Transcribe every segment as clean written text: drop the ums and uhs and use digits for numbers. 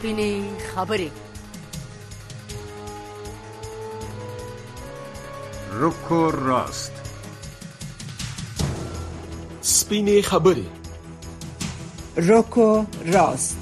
سپینې خبرې. روکو راست. سپینې خبرې. روکو راست.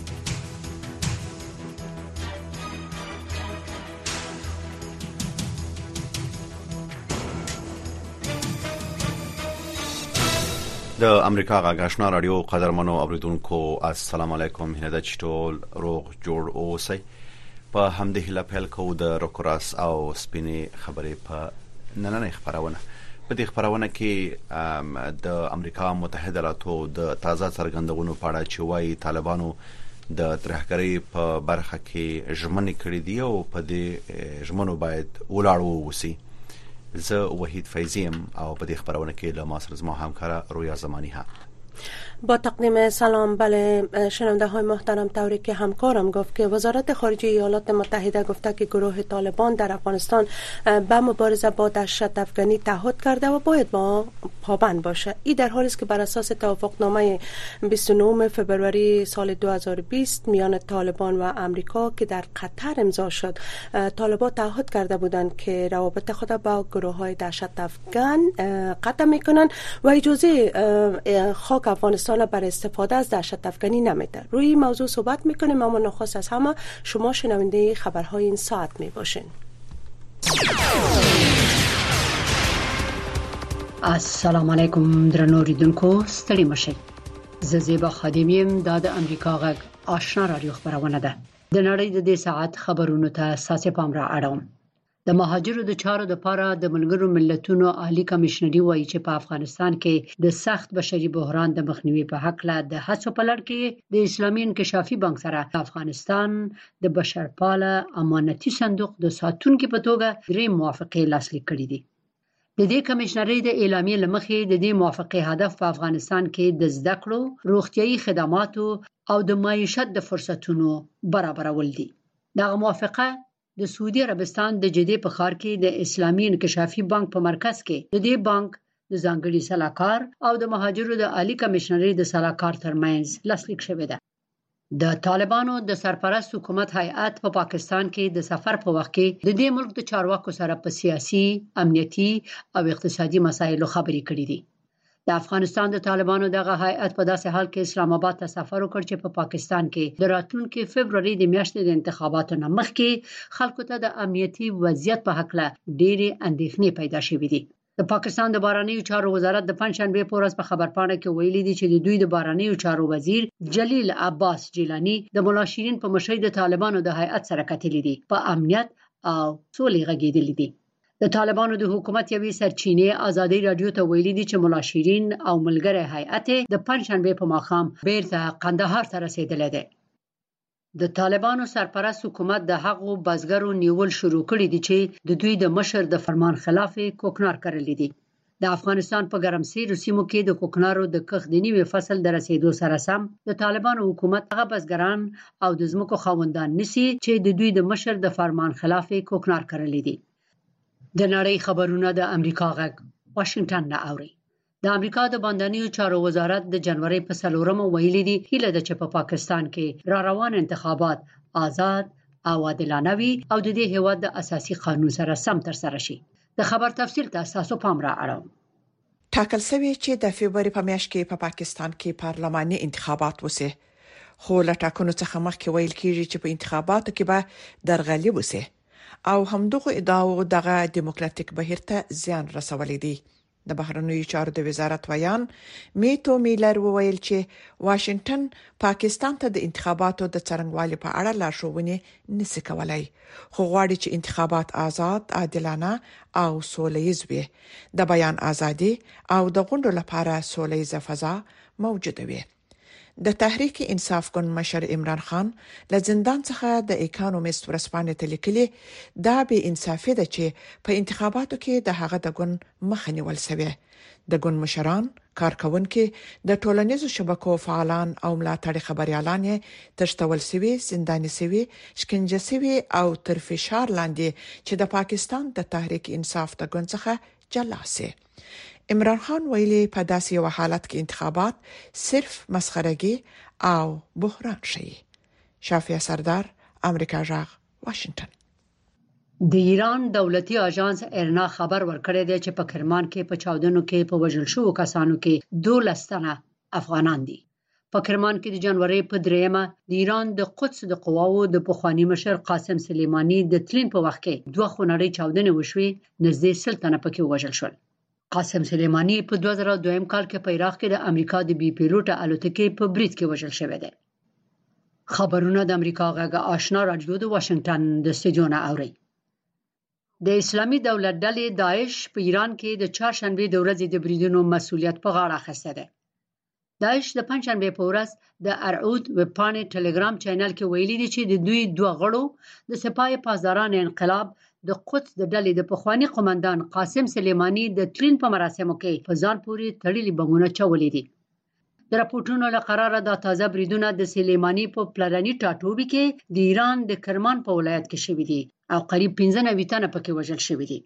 د امریکا غږ آشنا رادیو قدرمنو اوریدونکو السلام علیکم. هنده چټول روغ جوړ اوسئ. په همدې هیله پیل کوو د روکراس او سپینې خبرې په نننۍ خبرونه. په دې خبرونه کې د امریکا متحده ایالاتو د تازه څرګندونو په اړه چې وايي طالبانو د ترهګرۍ په برخه کې ژمنې کړې دي او په دې ژمنو باید ولاړ ووسی. زه وحید فیضیم او په دې خبرونه کې له ما سره زما همکار رویا زمانی هم. با تقدیم سلام. بله شنونده های محترم، طوری که همکارم گفت که وزارت خارجه ایالات متحده گفته که گروه طالبان در افغانستان به مبارزه با دهشت افغانی تعهد کرده و باید با پابند باشه. این در حالی است که بر اساس توافقنامه 29 فوریه سال 2020 میان طالبان و امریکا که در قطر امضا شد، طالبان تعهد کرده بودند که روابط خود با گروه های دهشت افغان قطع میکنند و اجازه خاک افغانستان برای استفاده از دهشت افغانی نمیده. روی این موضوع صحبت میکنیم، اما نخست از همه شما شنونده خبرهای این ساعت میباشین. السلام علیکم درنو اوریدونکو، ستړي مشئ. زه زیبا خادمیم. دا د امریکا غږ آشنا رادیو خبرونه ده. د نړۍ د دې ساعت خبرونو ته اساسي پام را اړوم. د مهاجرو د چارو د لپاره د ملګرو ملتونو عالی کمشنري وایي چې په افغانستان کې د سخت بشري بحران د مخنیوي په حق له د هڅو په لړ کې د اسلامي انکشافي بانک سره افغانستان د بشرپاله امانتي صندوق د ساتونکو په توګه درې موافقې لاسلیک کړې دي. د دې کمشنري د اعلامیې لمخې د دې موافقې هدف په افغانستان کې د زده کړو، روغتيایي خدماتو او د معیشت د فرصتونو برابرول دي. دغه موافقه د سعودي عربستان د جدې په ښار کې د اسلامي انکشافي بانک په مرکز کې د دې بانک د ځانګړي سلاکار او د مهاجرو د عالی کمشنري د سلاکار ترمنځ لاسلیک شوې ده. د طالبانو د سرپرست حکومت هیئت په پاکستان کې د سفر په وخت کې د دې ملک د چارواکو سره په سیاسي، امنیتي او اقتصادي مسایلو خبرې کړې دي. د افغانستان د طالبانو دغه هیئت په داسې حال کې اسلام آباد ته سفر وکړ چې په پاکستان کې د راتلونکي فبرवरी د میاشتې د انتخاباتو نه مخکې خلکو ته د امنیتي وضعیت په حق له ډېرې اندېښنې پیدا شوې دي. د پاکستان د بهرنیو چارو وزارت د پنځشنبه په ورځ په خبرپاڼه کې ویلي دي چې د دوی د بهرنیو چارو وزیر جلیل عباس جیلانی د مولا شیرین په مشرۍ د طالبانو د هیئت سره کتلې دي، په امنیت او سولې غږېدلې دي. د طالبانو د حکومت یوې سرچینې ازادي رادیو ته ویلي دي چې مولا شیرین او ملګری هیئت د پنځشنبه په ماښام بیرته قندهار ته رسیدلی دی. د طالبانو سرپرست حکومت د هغو بزګرو نیول شروع کړي دي چې د دوی د مشر د فرمان خلاف کوکنار کړلې دي. د افغانستان په ګرمسیر سیمو کې د کوکنارو د کښت د نوي فصل د رسیدو سره سم د طالبانو حکومت هغه بزګران او د ځمکو خاوندان نسی چې د دوی د مشر د فرمان خلاف کوکنار کړلې دي. د نړۍ خبرونه د امریکا غږ واشنگټن نه اوري. د امریکا د باندنیو چارو وزارت د جنوري په 4 ویلي دي هیله ده چې په پاکستان کې را روان انتخابات آزاد او عادلانه وي او د دې هیواد د اساسي قانون سره سم تر سره شي. د خبر تفصیل ته اساسو پام را اړوم. ټاکل شوی چې د فبرवरी په میاشت کې په پاکستان کې پارلماني انتخابات وسي، خو له ټاکنو څخه مخکې ویل کیږي چې په انتخاباتو کې به درغلي وسي او همدغه ادعاو دغه دیموکراتیک بهیر ته زیان رسولې دي. د بهرنیو چارو د وزارت ویان میتو میلر وویل چې واشنگټن پاکستان ته د انتخاباتو د څرنګوالي په اړه لارښوونې نشي کولای، خو غواړي چې انتخابات آزاد، عادلانه او سوله‌ییز وي، د بیان ازادي او د غونډو لپاره سوله‌ییزه فضا موجوده وي. د تحریک انصاف ګوند مشر عمران خان له زندان څخه د اکانومیست ورځپاڼې ته لیکلي دا به انصافي ده چې په انتخاباتو کې د هغه د ګوند مخه نیول شوی. د ګوند مشران، کارکونکو، د ټولنیزو شبکو فعالان او ملاتړي خبريالان تشتول شوی، زنداني شوی، شکنجه شوی او تر فشار لاندې چې د پاکستان د تحریک انصاف د ګوند څخه جلا شي. عمران خان ویلي په داسې یو حالت کې انتخابات صرف مسخرهګي او بحران شي. شافیه سردار، امریکا جغ، واشنگټن. د ایران دولتي اژانس ارنا خبر ورکړی دی چې په کرمان کې په چاودنو کې په وژل شوو کسانو کې 12 تنه افغانان دي. په کرمان کې د جنوري په 3مه د ایران د قدس د قواو د پخوانی مشر قاسم سلیمانی د تلین په وخت کې 2 خونړۍ چاودنې وشوې، نږدې 100 تنه پکې وژل شول. قاسم سلیمانی په 2002 کال کې په عراق کې د امریکا د بي پیلوټ الوتکې په برید کې وژل شوی دی. خبرونه د امریکا غږ آشنا رادیو د واشنگټن د استودیو اوري. د اسلامي دولت ډلې داعش په ایران کې د چهارشنبه د ورځې د بریدونو مسؤلیت په غاړه اخیسته ده. داعش د پنځشنبه په ورځ د ارعود وبپاڼې ټلګرام چینل کې ویلي دي چې د دوی 2 غړو د سپاه پاسداران انقلاب د قدس د ډلې د پخوانی قومندان قاسم سلیمانی د تلین په مراسمو کې په ځان پورې تړلي بمونه چولې دي. د راپورټونو له قراره د تازه بریدونه د سلیمانی په پلرني ټاټوبي کې د ایران د کرمان په ولایت کې شوي دي او قریب 15 تنه پکې وژل شوي دي.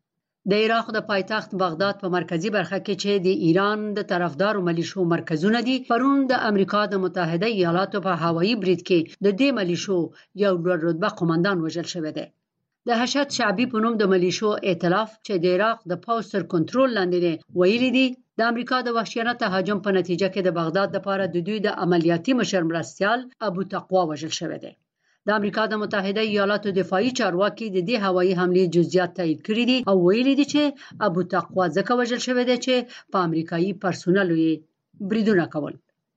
د عراق د پایتخت بغداد په مرکزی برخه کې چې د ایران د طرفدارو ملیشو مرکزونه دي، پرون د امریکا د متحده ایالاتو په هوایي برید کې د دې ملیشو یو لوړ رتبه قومندان وژل شوی دی. د حشد شعبي په نوم د ملیشو ائتلاف چې د عراق د پوځ تر کنټرول لاندې ویلي دي د امریکا د وحشیانه تهاجم په نتیجه کې د بغداد لپاره د دوی د عملیاتي مشر مرستیال ابو تقوا وژل شوی دی. د امریکا د متحده ایالاتو دفاعي چارواکي د دې هوایي حملې جزئیات تایید کړي دي او ویلي دي چې ابو تقوا ځکه وژل شوی دی چې په امریکایي پرسونل یې بریدونه کول.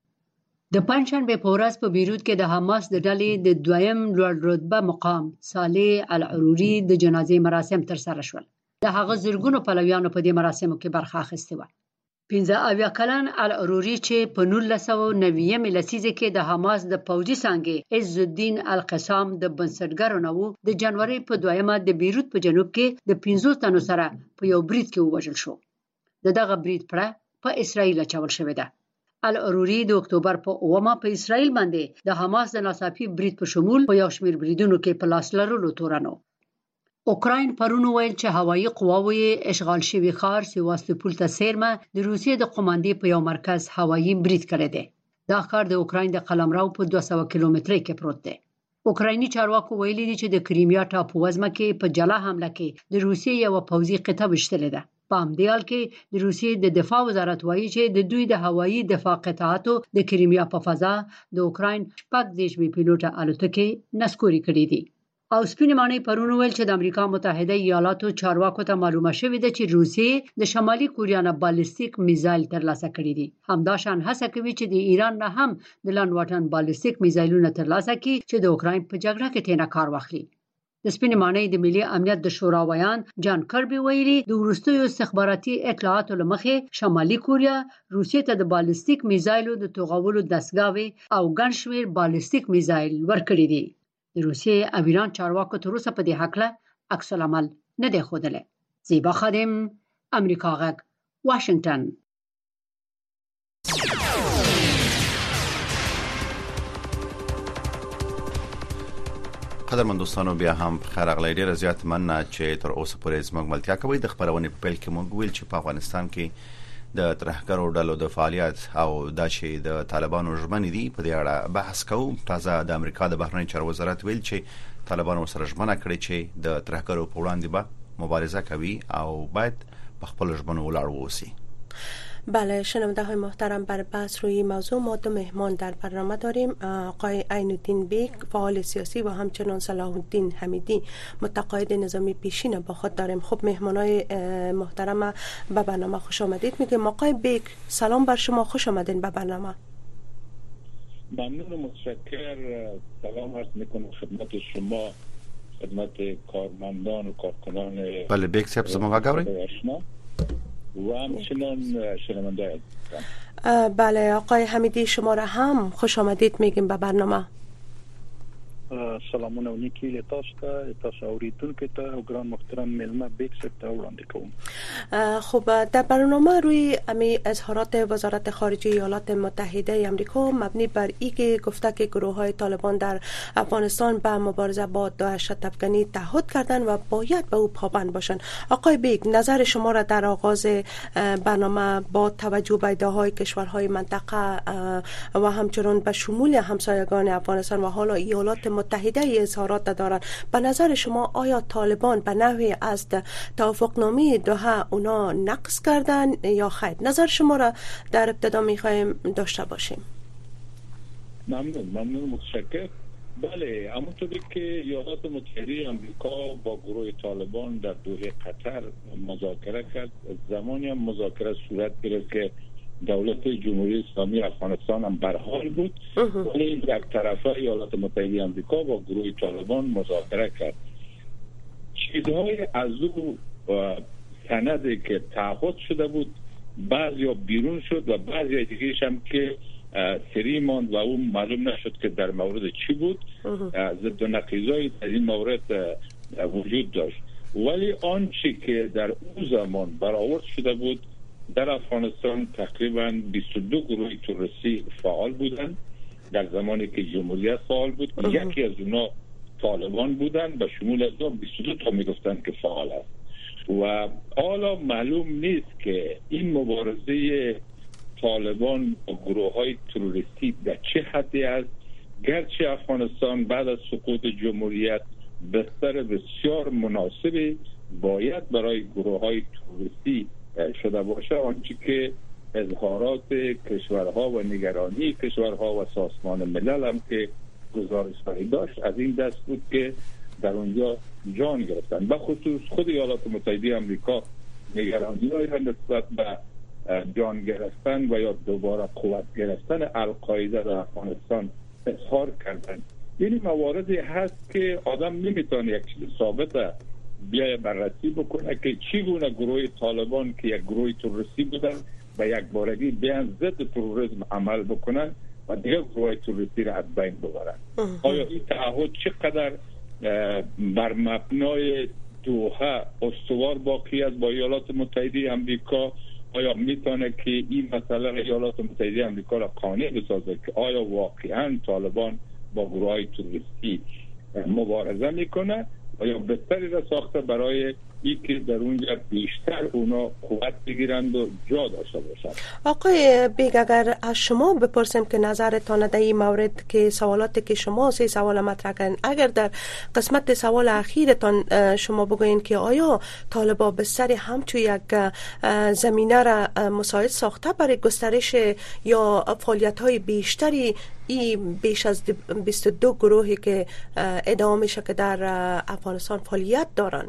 د پنځشنبه په ورځ په بیروت کې د حماس د ډلې د 2یم لوړ رتبه مقام صالح العروري د جنازې مراسم تر سره شول. د هغه زرګونو پلویانو په دې مراسمو کې برخه اخیسته و. 15 کلن العروري چې په 1990 لسیزه کې د حماس د پوځي څانګې عز الدین القسام د بنسټګرو نه وو، د جنوري په 2مه د بیروت په جنوب کې د 15 تنو سره په یو برید کې وژل شو. دغه برید په اسرائیل چول شوی دی. العروري د اکتوبر په 9مه په اسرائیل باندې د حماس د ناڅاپي برید په شمول په یو شمېر بریدونو کې په لاس لرلو تورنو. اوکراین پرون ویل چې هوایي قواوې اشغال شوی ښار سیواستوپول ته سیرمه د روسیې د قوماندې په یو مرکز هوایي برید کړی دی. دا ښار د اوکراین د قلمرو په 200 کیلومترۍ کې پروت دی. اوکرایني چارواکو ویلي دي چې د کریمیا ټاپو وزمه کې په جلا حمله کې د روسیې یو پوځي قطعه وشتلې ده. په همدې حال کې د روسیې د دفاع وزارت وایي چې د دوی د هوایي دفاع قطعاتو د کریمیا په فضا د اوکراین 5 بي پیلوټ الوتکې نسکوري کړې دي. او سپینې ماڼۍ پرون ویل چې د امریکا متحده ایالاتو چارواکو ته معلومه شوې ده چې روسیې د شمالي کوریا نه بالستیک میزایل ترلاسه کړي دي. همداشان هڅه کوي چې د ایران نه هم د لاند واټن بالستیک میزایلونه ترلاسه کړي چې د اوکراین په جګړه کې تینا کار واخلي. د سپینې ماڼۍ د ملي امنیت د شورا ویان جان کربي ویلي د وروستیو استخباراتي اطلاعاتو لمخې شمالي کوریا روسیې ته د بالستیک میزایلو د توغولو دستګاوې او ګڼ شمېر بالستیک میزایل ورکړي دي. د روسیې او ایران چارواکو تر اوسه په دې حق عکس العمل نه دی ښودلی. زیبا خادم، امریکا غږ، واشنگټن. قدرمن دوستانو، بیا هم خیر اغلی. ډیره زیات مننه چې تر اوسه پورې زموږ ملتیا کوي. د خبرونې په پیل کې موږ ویل چې په افغانستان کې د ترهګرو ډلو د فعالیت او د چې د طالبانو ژمنې دي په دې اړه بحث کوو. تازه د امریکا د بهرنی چارو وزارت ویل چې طالبانو سره ژمنه کړې چې د ترهګرو په وړاندې به مبارزه کوي او باید په خپل ژمنو ولاړ ووسي. بله شنونده های محترم، بر بحث روی موضوع ما 2 مهمان در برنامه داریم. آقای عین‌الدین بیگ فعال سیاسی و همچنان صلاح الدین حمیدی متقاعد نظامی پیشین با خود داریم. خب مهمانای محترم به برنامه خوش آمدید میگیم. آقای بیگ سلام بر شما، خوش آمدین به برنامه. ممنون و متشکر. سلام عرض میکنم خدمت شما، خدمت کارمندان و کارکنان. بله بیگ صاحب زما غاوري و همچنان شنونده. بله آقای حمیدی شما را هم خوش آمدید میگیم به برنامه. سلامونه و نیکی له تاسو اوریدونکو ته او ګران محترم ملما بیگ ته وړاندې کوم. خب در برنامه روی امی اظهارات وزارت خارجه ایالات متحده آمریکا مبنی بر اینکه گفته که گروه‌های طالبان در افغانستان به مبارزه با داعش افغانی تعهد کردند و باید به او پابند باشند. آقای بیگ، نظر شما را در آغاز برنامه با توجه به ادعاهای کشورهای منطقه و همچنین به شمول همسایگان افغانستان و حالا ایالات متحده اظهارات دارند، به نظر شما آیا طالبان به نحوی از توافقنامه دوحه اونا نقض کردن یا خیر؟ نظر شما را در ابتدا می‌خوایم داشته باشیم. ممنون متشکرم. بله، همونطوری که ایالات متحده آمریکا با گروه طالبان در دوحه قطر مذاکره کرد، زمانی هم مذاکره صورت گرفت که دولت جمهوری اسلامی افغانستان هم برحال بود، ولی یک طرفه ایالات متحده آمریکا با گروه طالبان مذاکره کرد. چیزهای از او سندی که تعهد شده بود بعضی بیرون شد و بعضی دیگه‌اش هم که سری ماند و اون معلوم نشد که در مورد چی بود. ضد و نقیضای در این مورد وجود داشت، ولی آنچه که در اون زمان برآورد شده بود، در افغانستان تقریبا 22 گروه تروریستی فعال بودند در زمانی که جمهوریت فعال بود. یکی از اونا طالبان بودند، به شمول از اون 22 تا میگفتند که فعال است و حالا معلوم نیست که این مبارزه طالبان با گروه‌های تروریستی در چه حدی است. گرچه افغانستان بعد از سقوط جمهوریت بستر بسیار مناسبی باید برای گروه‌های تروریستی شده باشه، آنچه که اظهارات کشورها و نگرانی کشورها و سازمان ملل هم که گزارش‌هایی داشت از این دست بود که در اونجا جان گرفتن. به خصوص خود ایالات متحده آمریکا نگرانی‌هایی نسبت به جان گرفتن و یا دوباره قوت گرفتن القاعده در افغانستان اظهار کردن. این مواردی هست که آدم نمیتونه یک چیز ثابت بیای بررسی بکنه که چگونه گروه طالبان که یک گروه تروریستی بودن و یک بارگی بیان ضد تروریسم عمل بکنن و دیگه گروه تروریستی را از بین ببرن. آیا این تعهد چقدر بر مبنای دوحه استوار باقی است با ایالات متحده آمریکا؟ آیا میتونه که این مسئله ایالات متحده آمریکا را قانع بسازه که آیا واقعا طالبان با گروه‌های تروریستی مبارزه میکنه و یا بستری را ساخته برای اینکه در اونجا بیشتر اونا قوت بگیرند و جا داشته باشند؟ آقای بیگ، اگر از شما بپرسیم که نظرتان در این مورد که سوالاتی که شما 3 سوال مطرح کردین، اگر در قسمت سوال اخیرتان شما بگوین که آیا طالبان بستر همچون یک زمینه را مساعد ساخته برای گسترش یا فعالیت‌های بیشتری این بیش از 22 گروهی که ادعا میشه که در افغانستان فعالیت دارن؟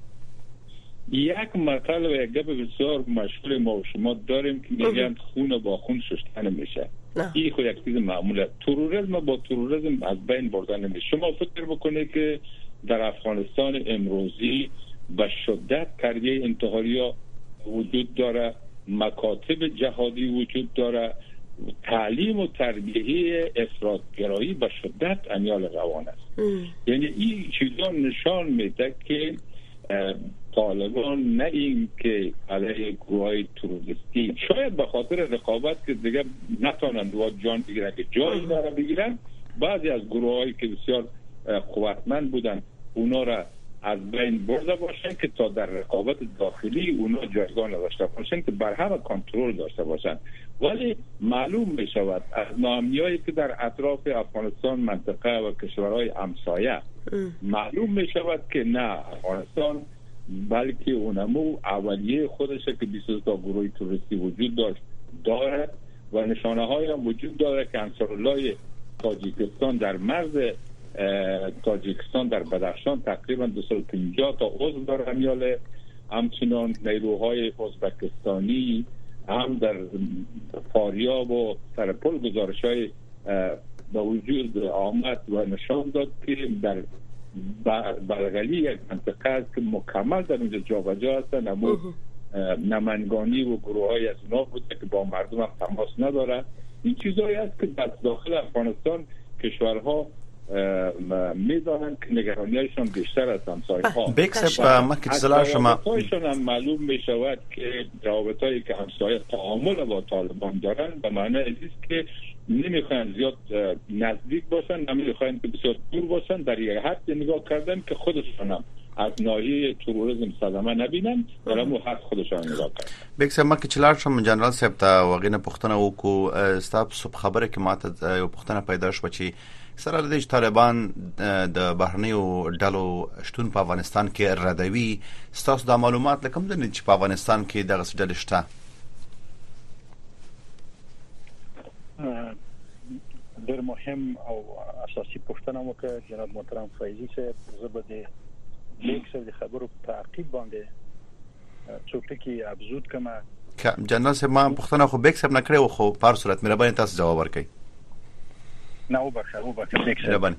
یک مطلب و یک گپ بسیار مشهور ما و شما داریم که میگن خون با خون شستن میشه. این خود یک چیز معموله. تروریسم با تروریسم از بین بردن نمیشه. شما فکر بکنید که در افغانستان امروزی به شدت کریه انتحاری وجود داره، مکاتب جهادی وجود داره، تعلیم و تربیه افراطگرایی به شدت امیال روان است. یعنی این چیزا نشان میده که طالبان نه این که علیه گروه‌های تروریستی شاید به خاطر رقابت که دیگه نتونن و جان بگیرن که جایی را بگیرن، بعضی از گروه‌هایی که بسیار قوتمند بودن اونا را از بین برده باشن که تا در رقابت داخلی اونا جایگاه نداشته باشن که بر همه کنترل داشته باشن. ولی معلوم می شود از ناامنیایی که در اطراف افغانستان منطقه و کشورهای همسایه معلوم می شود که نه افغانستان بلکه اونمو اولیه خودش که 22 تا گروه تروریستی وجود دارد و نشانه های هم وجود داره که انصارالله تاجیکستان در مرز تاجیکستان در بدخشان تقریبا 250 تا عضو داره همیاله، همچنان نیروهای ازبکستانی هم در فاریاب و سرپل گزارش‌های به وجود آمد و نشان داد که در بلغلی یک منطقه است که مکمل در اونجا جابجا هستند، اما نمنگانی و گروه‌های از اونا بوده که با مردم هم تماس نداره. این چیزایی است که در داخل افغانستان کشورها میدانند که نگرانیشان بیشتر از همسایه‌ها. بیک صاحب ما که اطلاع شما هم معلوم می شود که روابطایی که همسایه تعامل با طالبان دارند به معنی است که نمیخواین زیاد نزدیک باشن، نمیخواین که بسیار دور باشن، در یک حد نگاه کردن که خودشان هم از ناحیه تروریسم صدمه نبینن، ولامو حد خودشان نگاه کردن. بیک صاحب ما که چلار شم جنرال صاحب ته وغینه پښتنه وکړو ستاسو صبح خبره کې ماته یو پښتنه پیدا شو چې سره د طالبان د بهرنیو ډلو شتون په افغانستان کې ردوي. ستاسو د معلومات لکم د چې په افغانستان کې دغه ډلې شته؟ ډېر مهم او اساسي پوښتنه وکړه جناب محترم فیضی صاحب. زه به د لیک سره د خبرو په تعقیب باندې څوټکی ابزود کما جنرال صاحب ما پوښتنه خو بیک صاحب نه کړې خو په صورت مهرباني تاسو جواب ورکړئ. نه وبخښه بیک صاحب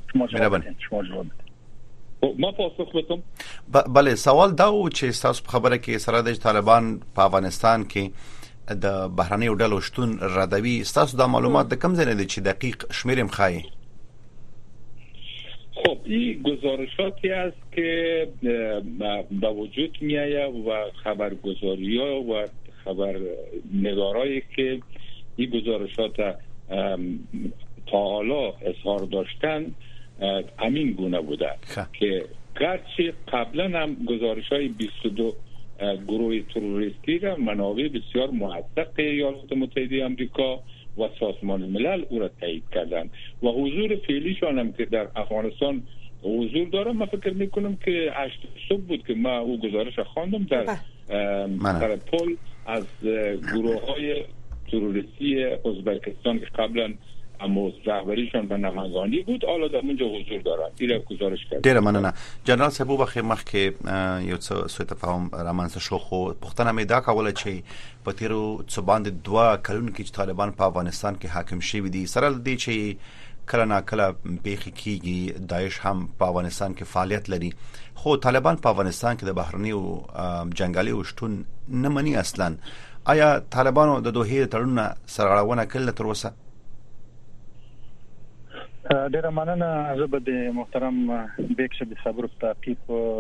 ما پاسخ بدم. بله سوال دا و چې تاسو خبره کې سره د طالبان په افغانستان کې د بهرنیو ډلو شتون ردوي. تاسو د معلومات د کم ځای نه دي چې دقیق شمیرم خای؟ خب این گزارشاتی است که به وجود می آید و خبرگزاری ها و خبرنگارایی که این گزارشات تا حالا اظهار داشتن همین گونه بوده که گرچه قبلا هم گزارش های 22 گروه تروریستی را منابع بسیار موثق ایالات متحده آمریکا و سازمان ملل او را تایید کردند و حضور فعلیشان هم که در افغانستان حضور داره. من فکر میکنم که 8 صبح بود که من او گزارش خواندم در پل از گروه های تروریستی ازبکستان که قبلا اما رهبریشان به نمازانی بود، حالا در اونجا حضور دارن. این گزارش کرد. ډیره مننه جنرال صاحب. بخیر مخکې یو څه سوء تفاهم رامنځته شو خو پښتنه مې دا کوله چې په تیرو څه باندې 2 کلونو کې چې طالبان په افغانستان کې حاکم شوي دي، سره دې چې کله نا کله پیښې کیږي داعش هم په افغانستان کې فعالیت لري، خو طالبان په افغانستان کې د بهرنیو جنگالي شتون نه مني اصلا. آیا طالبانو د دوه تړون سرغړونه کړل تر اوسه؟ ډېر مننه. زه به د محترم بیک صاحب خبرو په تعقیب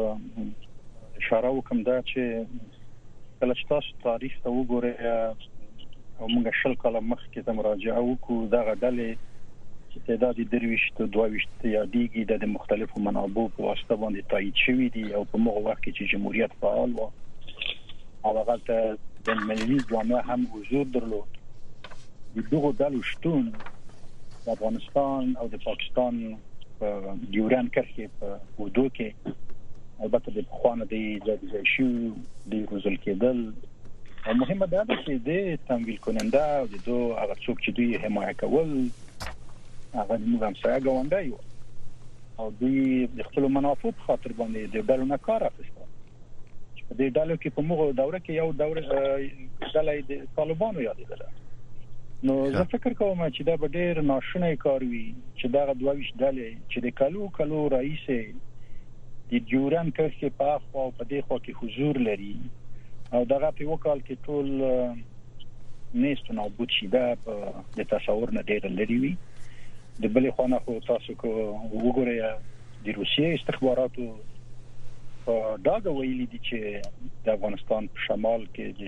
اشاره وکم دا چې کله چې تاسو تاریخ ته وګورئ او موږ شل کاله مخکې ته مراجعه وکړو، دغه ډلې چې تعداد 22 یادېږي د مختلفو منابعو په واسطه باندې تایید شوي دي او په موږ وخت کې چې جمهوریت فعال و او هغه ته د ملي جامعه هم حضور درلود. د دغو ډلو شتون د افغانستان او د پاکستان په ډیورن کرښې په حدود کې البته د خوانه د ځایشي د روزل کېدل او مهمه ده چې د تمویل کننده او د دوه هغه څوک چې دوی حمایت کول هغه موږ هم سره غونډای او دوی د خپل منافع په خاطر باندې د ډلو نه کار اخیسته. په دې ډلو کې په موږ دوره کې یو دوره ډلې د طالبانو یادېدله. نو زه فکر کوم چې دا به ډېر ناشونی کار وي چې دا 22 ډلې چې د کلو رئیس د ډیورن کرښې په خوا او په دې خوا کې حضور لري او دغه په وکال کې ټول نيست نو بوت شي دا د تصور نه ډېر لري وي. د بلې خونه خو تاسو کو وګورئ د روسیې استخباراتو دا ویلي دي چې د افغانستان په شمال کې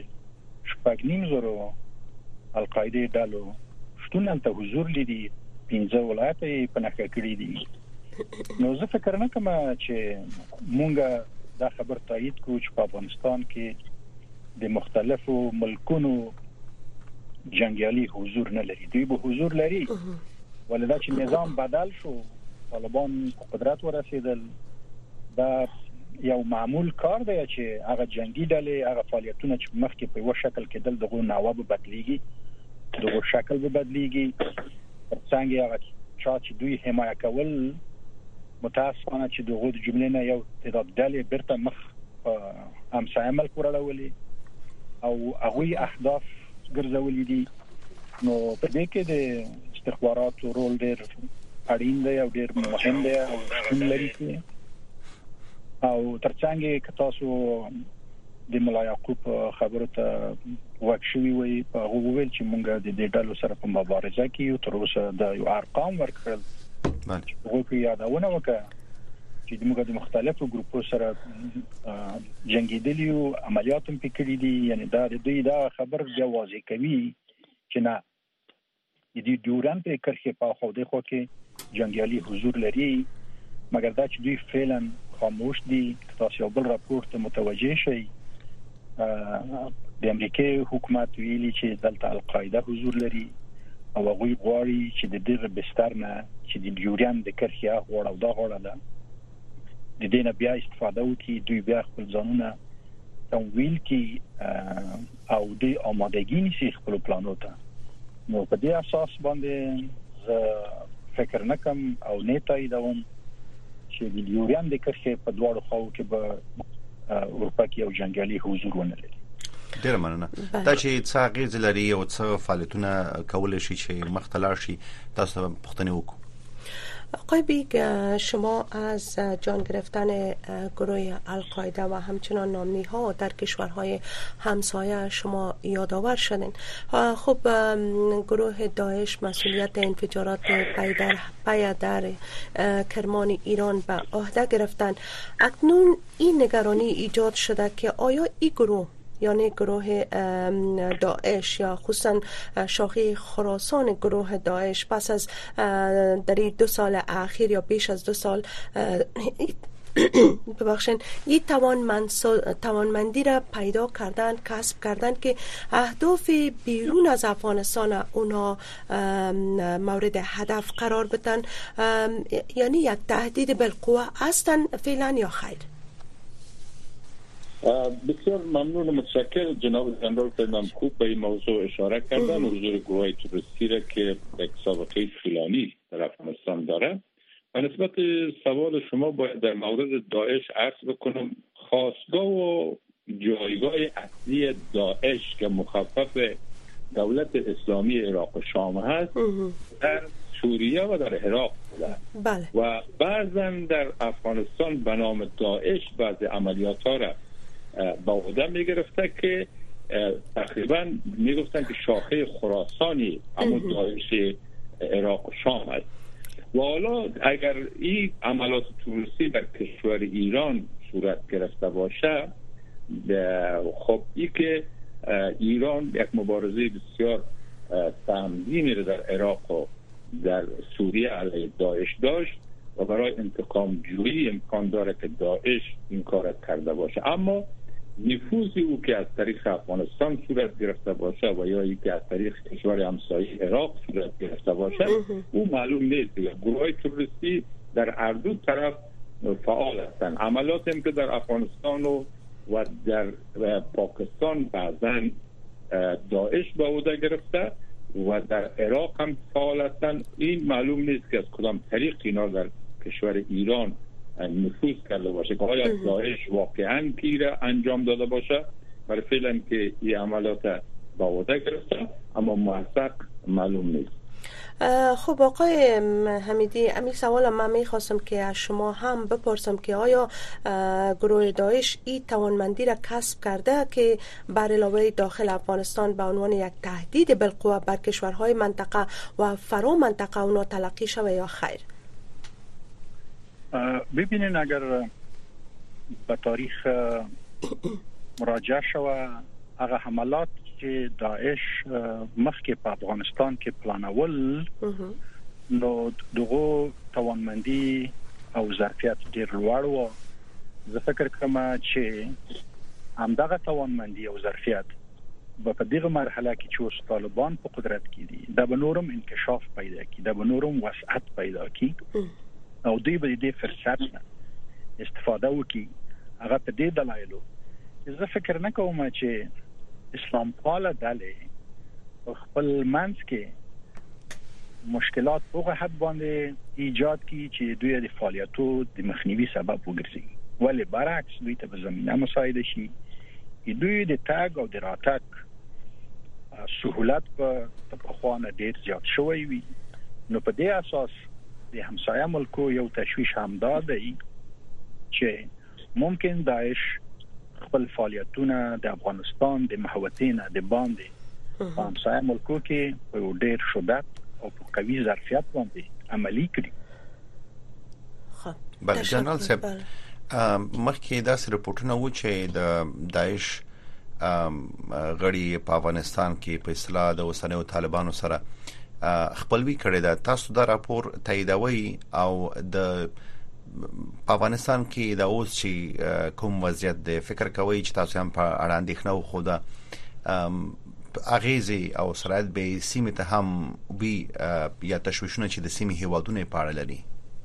8.5 القاعده ډلو شتون ته حضور لري، 15 ولایت په نخښه کړی دي. نو زه فکر نه کوم چې مونږه دا خبر تایید کوو چې په افغانستان کې د مختلفو ملکونو جنگیالي حضور نه لري. دوی به حضور لري ولدا چې نظام بدل شو، طالبان قدرت ورسېدل، دا یو معمول کار دی چې هغه جنگي ډلې هغه فعالیتونه چې مخکې په یو شکل کې دغه نواب بدلیږي، دغه شکل به بدلیږي. څنګه هغه چې دوی حمایت کول متاسفانه چې دغه جملې نه یو تعداد ډلې برته مخ همسایه ملک ورولې او هغه اهداف ګرځولې دي. نو په دې کې د استخباراتو رول ډېر اړین دی او ډېر مهم دی او شتون لري. او ترڅنګ کې تاسو د ملا یعقوب خبرو ته وښوي وي په وویل چې مونږ د دې ډلو سره په مبارزه کې یو تر اوسه د یو ارقام ورکړل هغه په یادونه وکړه چې موږ د مختلفو ګروپونو سره جنگیدلی او عملیات هم پکړې دي. یعنی دا د دوی دا خبر بیا واضح کوي چې نه د ډیورند په کرښه په خوده خو کې جنگیالي حضور لري، مګر دا چې دوی فعلا خاموش دي. تاسو یو بل راپور ته متوجه شئ، د امریکای حکومت ویلي چې دلته القاعده حضور لري او هغه غواړي چې د دې بستر نه چې د ډیورند د کرښه غوړ او دا غوړه ده د دې نه بیا استفاده وکړي، دوی بیا خپل ځانونه تمویل کړي او د آمادګي نشي خپل پلانو ته. نو په دې اساس باندې زه فکر نکم او نه تاییدوم چې د ډیورند د کرښه په دواړو خواو کې به اروپا کې یو جنگیالي حضور ونه لري. ډیر مننه. دا چې څه غیز لري او څه فعالیتونه کول شي چې مختلف شي تاسو پوښتنه وکړو. آقای بیگ، شما از جان گرفتن گروه القاعده و همچنان نامنی ها در کشورهای همسایه شما یادآور شدین. خب گروه داعش مسئولیت انفجارات پی در کرمان ایران به عهده گرفتن. اکنون این نگرانی ایجاد شده که آیا این گروه یعنی گروه داعش یا خصوصا شاخه خراسان گروه داعش پس از در 2 سال اخیر یا بیش از 2 سال ببخشید این توانمندی را پیدا کردن، کسب کردن که اهداف بیرون از افغانستان اونا مورد هدف قرار بدن، یعنی یک تهدید بالقوه هستن فعلا یا خیر؟ بسیار ممنون، متشکر جناب جنرال فردان خوب به این موضوع اشاره کردن. حضور گروه تروریستی را که یک سابقه طولانی در افغانستان داره. و نسبت سوال شما باید در مورد داعش عرض بکنم خاستگاه و جایگاه اصلی داعش که مخفف دولت اسلامی عراق و شام هست در سوریه و در عراق بوده. بله. و بعضا در افغانستان به نام داعش بعض عملیات ها را با عهده میگرفته که تقریبا میگفتن که شاخه خراسانی همون داعش عراق و شام است. و حالا اگر این عملیات تروریستی در کشور ایران صورت گرفته باشه، خب این که ایران یک مبارزه بسیار سهمگینی را در عراق و در سوریه علیه داعش داشت و برای انتقام جویی امکان داره که داعش این کار کرده باشه. اما نفوذی او که از طریق افغانستان صورت گرفته باشه و یا ای که از طریق کشور همسایه عراق صورت گرفته باشه او معلوم نیست. گروهای تروریستی در هر دو طرف فعال هستند. عملیات هم که در افغانستان و در پاکستان بعضا داعش به عهده گرفته و در عراق هم فعال هستند. این معلوم نیست که از کدام طریق اینا در کشور ایران نفوذ کرده باشه که آیا داعش واقعا پیره انجام داده باشه. برای فعلا که این عملیات با عهده گرفته اما موثق معلوم نیست. خب آقای حمیدی، امی سوال من میخواستم که از شما هم بپرسم که آیا گروه داعش این توانمندی را کسب کرده که بر علاوه داخل افغانستان به عنوان یک تهدید بالقوه بر کشورهای منطقه و فرا منطقه اونا تلقی شوه یا خیر؟ ببینین اگر به تاریخ مراجعه شوه هغه حملات چې داعش مخکې په افغانستان کې پلانول نو دغه توانمندي او ظرفیت ډیر لوړ و. زه فکر کوم چې همدغه توانمندي او ظرفیت په دغه مرحله کې چې طالبان په قدرت کې دي دا به نورم انکشاف پیدا کړي، دا به نورم وسعت پیدا کړي او دوی به دې فرصت استفاده وکړي. هغه په دې دلایلو زه فکر نه کوم چې اسلام پاله ډلې خپل منځ کې مشکلات په حد باندې ایجاد کړي چې دوی د فعالیتو د مخنیوي سبب وګرځي، ولی برعکس دوی ته به زمينه مساعده شي. دوی د تاګ او د راتګ سهولت په خوانه ډیر زیات شوی وي. نو په دې اساس د همسایه ملکو یو تشویش هم دی چې ممکن داعش خپل فعالیتونه د افغانستان د محوطینه د باندې همسایه ملکو کې په ډیر شدت او په قوي ظرفیت باندې عملی کړي. بله جنرال صاحب مخکې دا رپورټونه و چې د داعش غړي په افغانستان کې په اصطلاح د اوسنیو طالبانو سره خپلوي کړې ده. تاسو دا راپور تاییدوي او د افغانستان کې د اوس چې کوم وضعیت د فکر کوي چې تاسو هم په اړه اندېښنه خو دا اغیزه او سرعت به سیمه ته هم وی یا تشویشونه چې د سیمه هیوادونو په اړه لري؟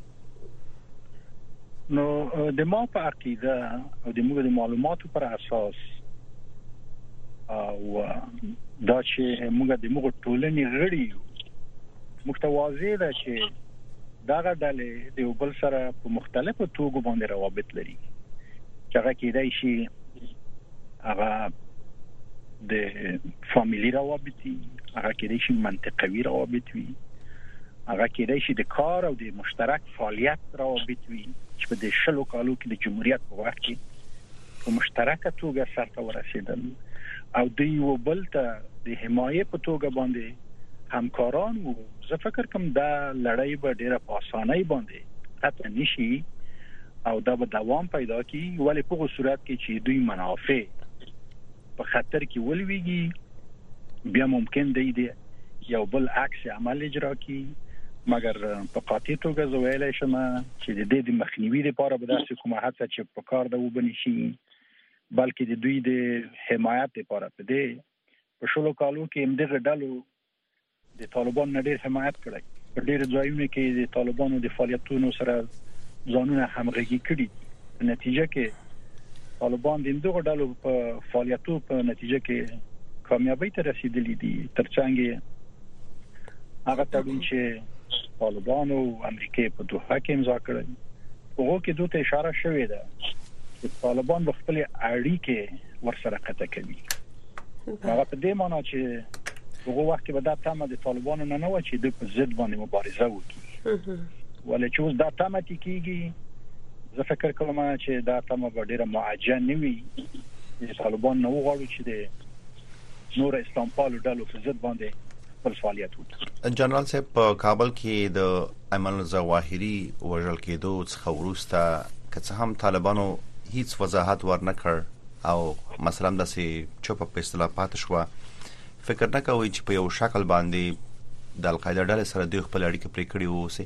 نو د ما په عقیده او د موږ د معلوماتو پر اساس او دا چې موږ د موږ ټولنې غړي یو متوازی ده چې دا ډلې د بل سره په مختلفو توګو باندې روابط لري چې هغه کېدای شي هغه د فامیلی روابط وي، هغه کېدای شي منطقوي روابط وي، هغه کېدای شي د کار او د مشترک فعالیت روابط وي چې په د شلو کالو کې د جمهوریت په وخت کې په مشترکه توګه سرته ورسېدل او د یو بل ته د حمایت په توګه باندې همکاران وو. زه فکر کوم دا لړۍ به ډیره په اسانۍ باندې قطع نشي او دا به دوام پیدا کوي، ولی په صورت کې چې دوی منافع په خطر کې ولويږي بیا ممکن دی یو بل عکس عمل اجرا کی. مګر په قاطع توګه زه ویلای شم چې د دې مخنیوي لپاره به داسې کومه هڅه چې په کار ده وبني شي، بلکې د دوی د حمایت لپاره په دې په شلو کالو کې همدغه ډلو د طالبان نه ډېر حمایت کړی. په ډېر ځایونو کې د طالبانو د فعالیتونو سره ځانونه همغږي کړي. په نتیجه کې طالبان د دغه ډلو په فعالیتو په نتیجه کې کامیابی ته رسیدلی دي. ترڅنګ هغه تړون چې طالبان او امریکا په دوحه کې امضا کړل هغه کې دوی ته اشاره شوې ده چې طالبان په خپل اړیکې ورسره قطع کوي. هغه په دې معنی چې هغه وخت کې به دا تمه د طالبانو نه و چې د په ضد باندې مبارزه وکړي، ولې چې اوس دا تمه کیږي زه فکر کوم چې دا تمه به ډیره معجن نه وي. د طالبان نه وغواړي چې د نور اسلام پالو ډلو په ضد باندې خپل فعالیت وکړي. جنرال صاحب په کابل کې د ایمن الظواهری وژل کېدو څخه وروسته که څه هم طالبانو هیڅ وضاحت ورنکړ او مثلا د سي چوپ په اصطلاح پاتې شو، فکر نه کوي چې په یو شکل باندې د القاعده ډلې سره د خپل اړیکې پرې کړې ووسی؟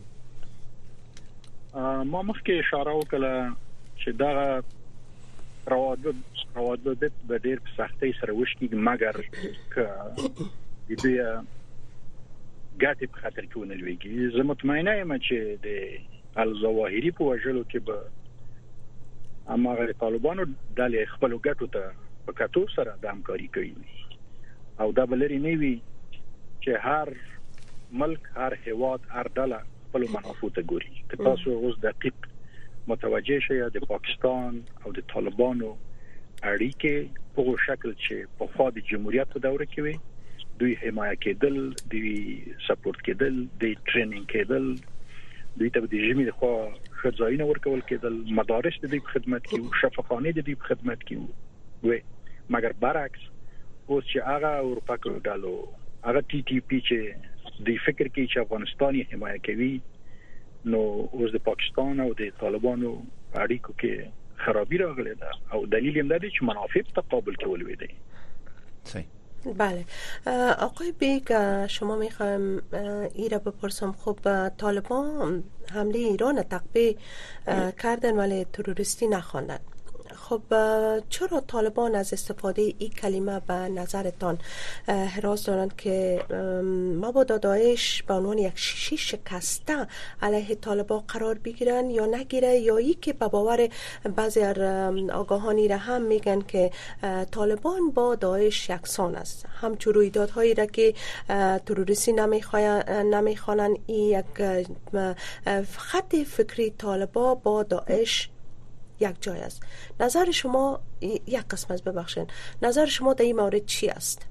ما مخکې اشاره وکړه چې دا روابط به ډېر په سختۍ سره وشکېږي، مګر که د دوی ګټې په خطر کې ونه لویږي. زه مطمئنه یم چې د الظواهری په وژلو کې به هماغه طالبانو ډلې خپل ګټو ته په کتو سره د همکاري کوي او دا بلری نه وي چې هر ملک، هر هیواد، هر ډله خپل منافع ته ګوري. که تاسو اوس دقیق متوجه شئ د پاکستان او د طالبانو اړیکې په شکل چې په خوا د جمهوریت په دوره کې وي، دوی حمایت کېدل، دوی سپورټ کېدل، دوی ټریننګ کېدل، دوی ته د جمی د خوا خدایونه ورکول کېدل، مدارس د دوی په خدمت کې وو، شفاخانه د دوی په خدمت کې وو. مګر برعکس اوس چې هغه اروپا کې ډالو هغه ټي ټي پی چې د فکر کې چې افغانستان یې حمایت کوي، نو اوس د پاکستان او د طالبانو اړیکو کې خرابی راغلی ده او دلیل هم دی چې منافع په تقابل کې ولویده. صحیح. بله آقای بیگ، شما میخوایم ایره بپرسم، خب طالبان حمله ایران تقبیه کردن ولی تروریستی نخواندن. خب چرا طالبان از استفاده این کلمه به نظرتان حراس دارند که مبادا داعش به عنوان یک شیشه شکسته علیه طالبان قرار بگیرن یا نگیره، یا ای که به باور بعضی آگاهانی را هم میگن که طالبان با داعش یکسان است، همچون رویدادهایی را که تروریستی نمیخوانن این یک خط فکری طالبان با داعش یک جای است. نظر شما یک قسم از ببخشید نظر شما در این مورد چی است؟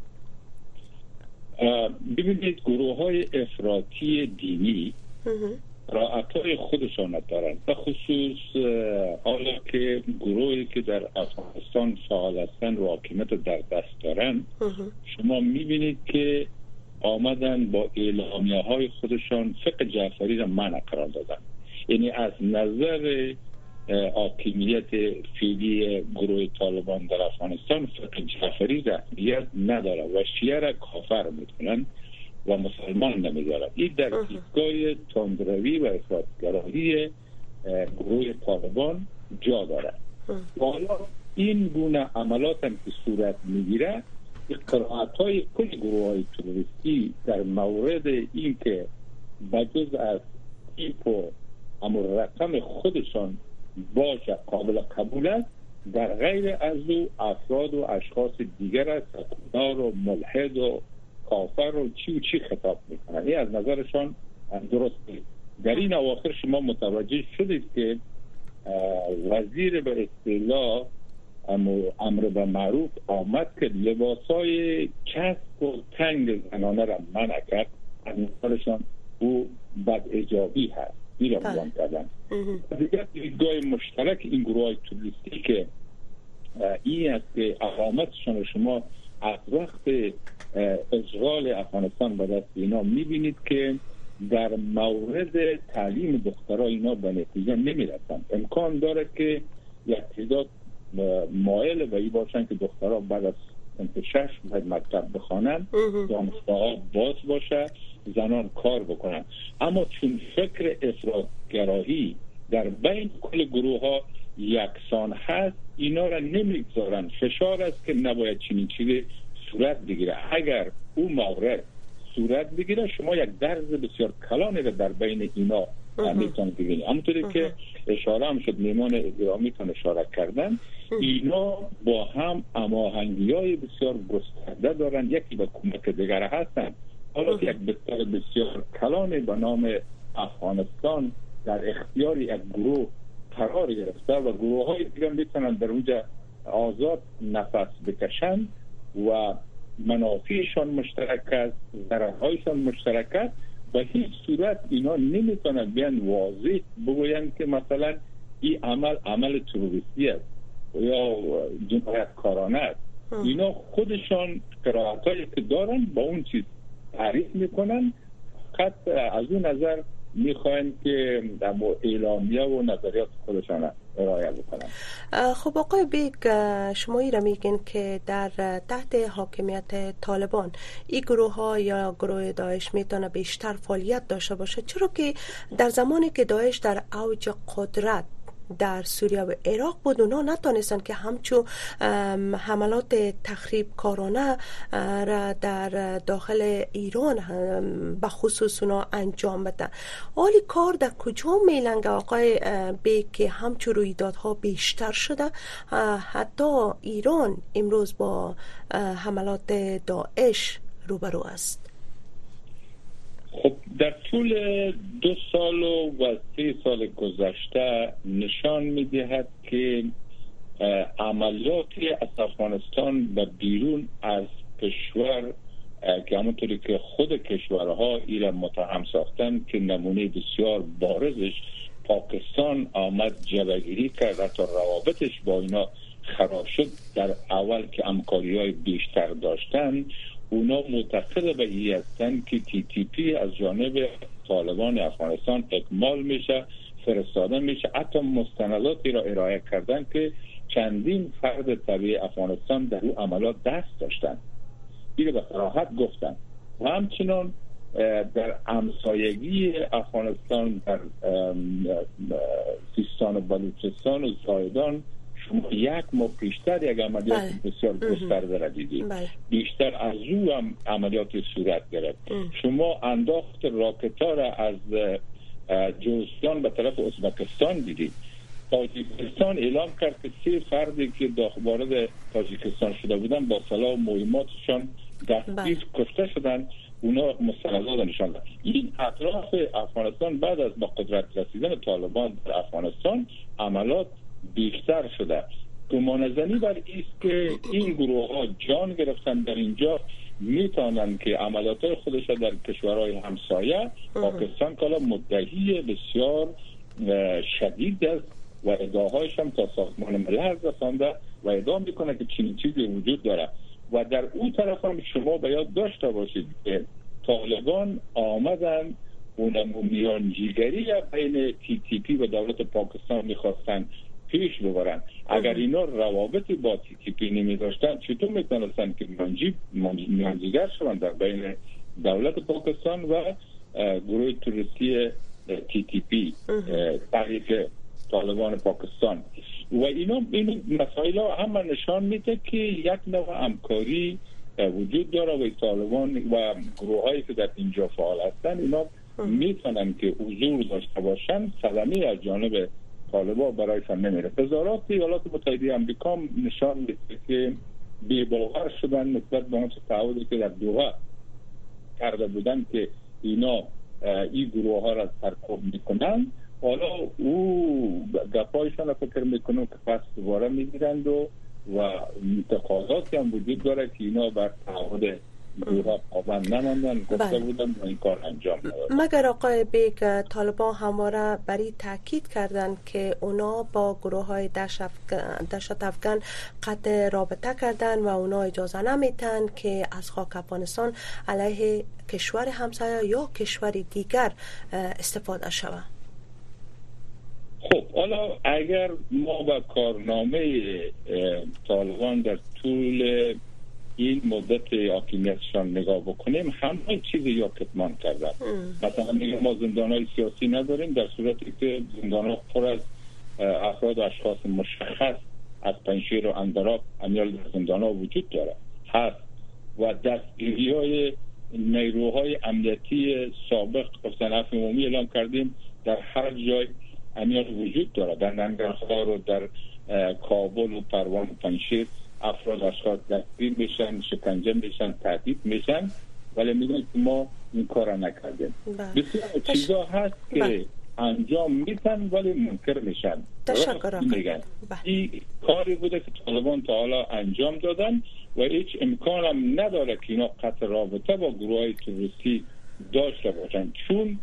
ببینید گروه‌های افراطی دینی رعایت‌های خودشان دارند، به خصوص حالا که گروهی که در افغانستان فعال هستند و حاکمیت در دست دارند، شما می‌بینید که آمدن با اعلامیه‌های خودشان فقه جعفری را منع قرار دادن. یعنی از نظر حاکمیت فعلی گروه طالبان در افغانستان فقط جعفری رسمیت نداره و شیعه را کافر میکنن و مسلمان نمیدارن. این در دیدگاه تندروی و افراطگرایی گروه طالبان جا داره. حالا این گونه عملات هم که صورت میگیره، قرائت‌های کل گروه‌های تروریستی در مورد این که بجز از تیپ و رقم خودشان باشه قابل قبول است، در غیر از او افراد و اشخاص دیگر است سکولار و ملحد و کافر و چی خطاب میکنند. این از نظرشان درسته. در این اواخر شما متوجه شدید که وزیر به اصطلاح امر به معروف آمد که لباسای چسب و تنگ زنانه را منع کرد. از نظرشان او بد اجابی هست. این را بیان کردن. دیگر دیدگاه مشترک این گروه های توریستی که این است که علامتشان شما از وقت اشغال افغانستان به دست اینا میبینید که در مورد تعلیم دخترها اینا به نتیجه نمیرسند. امکان داره که یک تعداد مایل به این باشن که دخترها بعد از سنت 6 باید مکتب بخوانن، دانشگاه باز باشه، زنان کار بکنن. اما چون فکر افراطگرایی در بین کل گروه ها یکسان هست، اینا را نمیگذارن. فشار است که نباید چنین چیزی صورت بگیره. اگر اون مورد صورت بگیره، شما یک درز بسیار کلانی را در بین اینا میتون ببینید. همونطوری که اشاره هم شد، میمان گرامیتون اشاره کردن، اینا با هم هماهنگی‌های بسیار گسترده دارن، یکی به کمک دیگر هستن. حالا که یک بستر بسیار کلانی به نام افغانستان در اختیار یک گروه قرار گرفته و گروه های دیگر میتونن در اونجا آزاد نفس بکشن و منافعشان مشترک است، ضررهایشان مشترک است. به هیچ صورت اینا نمیتونن بیان واضح بگوین که مثلا این عمل تروریستی است یا جنایتکارانه است. اینا خودشان قرائتایی که دارن با اون چیز تعریف میکنن، فقط از اون نظر میخواین که در اعلامیه و نظریات خودشان ارائه بکنن. خب آقای بیگ، شما ای را میگین که در تحت حاکمیت طالبان این گروه ها یا گروه داعش میتونه بیشتر فعالیت داشته باشه، چرا که در زمانی که داعش در اوج قدرت در سوریه و عراق بود، اونا نتونستن که همچون حملات تخریب کارانه را در داخل ایران به خصوص اونا انجام بدن. حالی کار در کجا میلنگه آقای بیگ که همچون رویدادها بیشتر شده؟ حتی ایران امروز با حملات داعش روبرو است. خب در طول 2 سال و 3 سال گذشته نشان می‌دهد که عملیاتی از افغانستان به بیرون از کشور که همونطوری که خود کشورها ایرا متهم ساختن که نمونه بسیار بارزش پاکستان آمد جبهه‌گیری کرد، حتی روابطش با اینا خراب شد. در اول که همکاری‌های بیشتر داشتن، اونا معتقد به این هستند که TTP از جانب طالبان افغانستان اکمال میشه، فرستاده میشه. حتی مستنداتی را ارائه کردن که چندین فرد طبیعی افغانستان در او عملات دست داشتن. این به صراحت گفتن. و همچنان در همسایگی افغانستان در سیستان و بلوچستان و زایدان شما 1 ماه پیشتر یک عملیات بسیار گسترده را دیدید. بیشتر از او هم عملیات صورت گرفت. شما انداخت راکت‌ها را از جوزجان به طرف ازبکستان دیدید. تاجیکستان اعلام کرد که 3 فردی که وارد تاجیکستان شده بودن با سلاح و مهماتشان دستگیر کشته شدن. اونا مستندات نشان دادن. این اطراف افغانستان بعد از با قدرت رسیدن طالبان در افغانستان عملات بیشتر شده. گمانه‌زنی بر ایست که این گروه ها جان گرفتن در اینجا میتونن که عملیات خودش در کشورهای همسایه پاکستان کالا مدعی بسیار شدید است و ادعاهایش هم تا سازمان ملل رسانده و ادعا میکنه که چنین چیزی وجود داره. و در اون طرف هم شما باید داشته باشید که طالبان آمدن اونم میانجیگری بین تی تی پی و دولت پاکستان میخواستن پیش ببرن. اگر اینا روابطی با تی تی پی نمیداشتن چطور میتونستن که میانجیگر شوند در بین دولت پاکستان و گروه تروریستی تی تی پی تحریک طالبان پاکستان؟ و این مسائل هم نشان میده که یک نوع همکاری وجود داره و طالبان و گروه هایی که در اینجا فعال هستند اینا میتونن که حضور داشته باشن. صدمه از جانب طالبان برایشان نمیره. وزارت ایالات متحده آمریکا نشان میده که بی‌باور شدن نسبت به اون تعهدی که در دوحه کرده بودن که اینا این گروه ها را سرکوب میکنن. حالا او گپایشان را فکر میکنن که پس دوباره میگیرند و تقاضاتی هم وجود داره که اینا بر تعهد گروه پابند نماندن. گفته بودن و این کار انجام ندادن. مگر آقای بیگ طالبان همواره بر تاکید کردند که اونا با گروه های دهشت افغان قطع رابطه کردن و اونا اجازه نمیتن که از خاک افغانستان علیه کشور همسایه یا کشور دیگر استفاده شود. خب حالا اگر ما به کارنامه طالبان در طول این مدت حاکمیتشان نگاه بکنیم همه چیزی یا کتمان کردن. مثلا میگه ما زندانهای سیاسی نداریم در صورتی که زندانها پر از افراد و اشخاص مشخص از پنجشیر و اندراب امیال در زندانها وجود داره هست و دستگیری‌های نیروهای امنیتی سابق صنعت عمومی اعلام کردیم در هر جای امیال وجود داره. در ننگرهار و در کابل و پروان و پنجشیر افراد اشخاص دستگیر میشن، شکنجه میشن، تهدید میشن، ولی میگن که ما این کار نکردیم. بسیار چیزا هست که انجام میتن ولی منکر میشن. میگن این کاری بوده که طالبان تا حالا انجام دادن و هیچ امکان هم نداره که اینا قطع رابطه با گروه های تروریستی داشته باشن، چون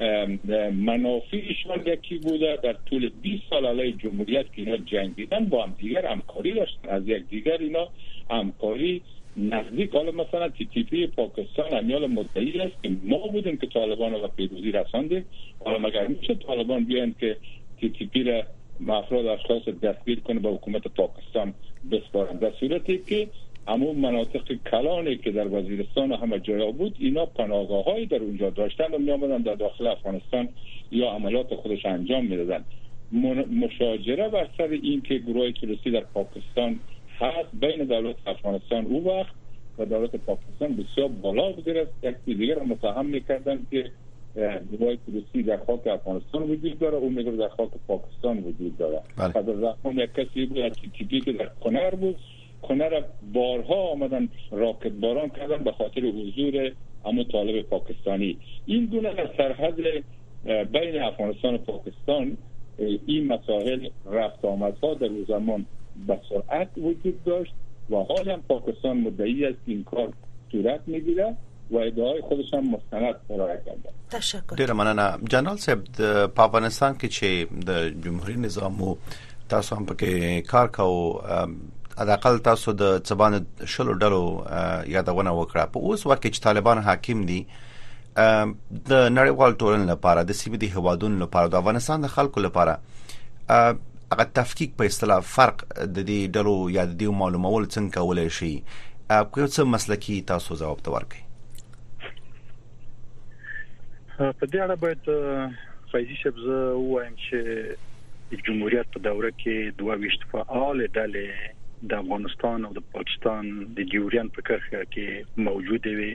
منافعشان یکی بوده. در طول 20 سال علیه جمهوریت که اینا جنگیدن با هم دیگر همکاری داشتن، از یک دیگر اینا همکاری نزدیک. حالا مثلا تی تی پی پاکستان امیال مدعی است که ما بودیم که طالبان را پیروزی رساندیم. حالا مگر میشه طالبان بیان که تی تی پی را افراد اشخاص دستگیر کنه با حکومت پاکستان بسپارن، در صورتی که همون مناطق کلانی که در وزیرستان و همه جایا بود اینا پناهگاه‌هایی در اونجا داشتن و می‌آمدن در داخل افغانستان یا عملیات خودش انجام می‌دادن. مشاجره بر سر این که گروه تروریستی در پاکستان هست بین دولت افغانستان او وقت و دولت پاکستان بسیار بالا گرفت. یکی دیگر را متهم می‌کردن که گروه تروریستی در خاک افغانستان وجود داره، او میگه در خاک پاکستان وجود داره. از زمان یک کسی بود که در کنر بود، کنر بارها آمدن راکت باران کردن به خاطر حضور همون طالب پاکستانی. این گونه در سرحد بین افغانستان و پاکستان این مسائل رفت آمدها در اون زمان به سرعت وجود داشت و حال هم پاکستان مدعی است این کار صورت میگیره و ادعای خودش هم مستند ارائه کرده. تشکر. ډیره مننه جنرال صاحب. د افغانستان کې چې د جمهوریت نظام تاسو هم پکې کار کوو، حداقل تاسو د څبان شلو ډلو یادونه وکړه. په اوس وخت کې چې طالبان حاکم دي د نړیوال ټولنې لپاره د سیمې د هوادونو لپاره د افغانستان د خلکو لپاره هغه تفکیک په اصطلاح فرق د دې ډلو یا د دې معلومول څنګه کولای شي؟ په څه مسلکی تاسو ځواب ورکړئ؟ په دې اړه باید فیضي صاحب زه وایم چې د جمهوریت په دوره کې 22 فعال ډلې د افغانستان او د پاکستان د ډیورین په کرښه کې موجود وي.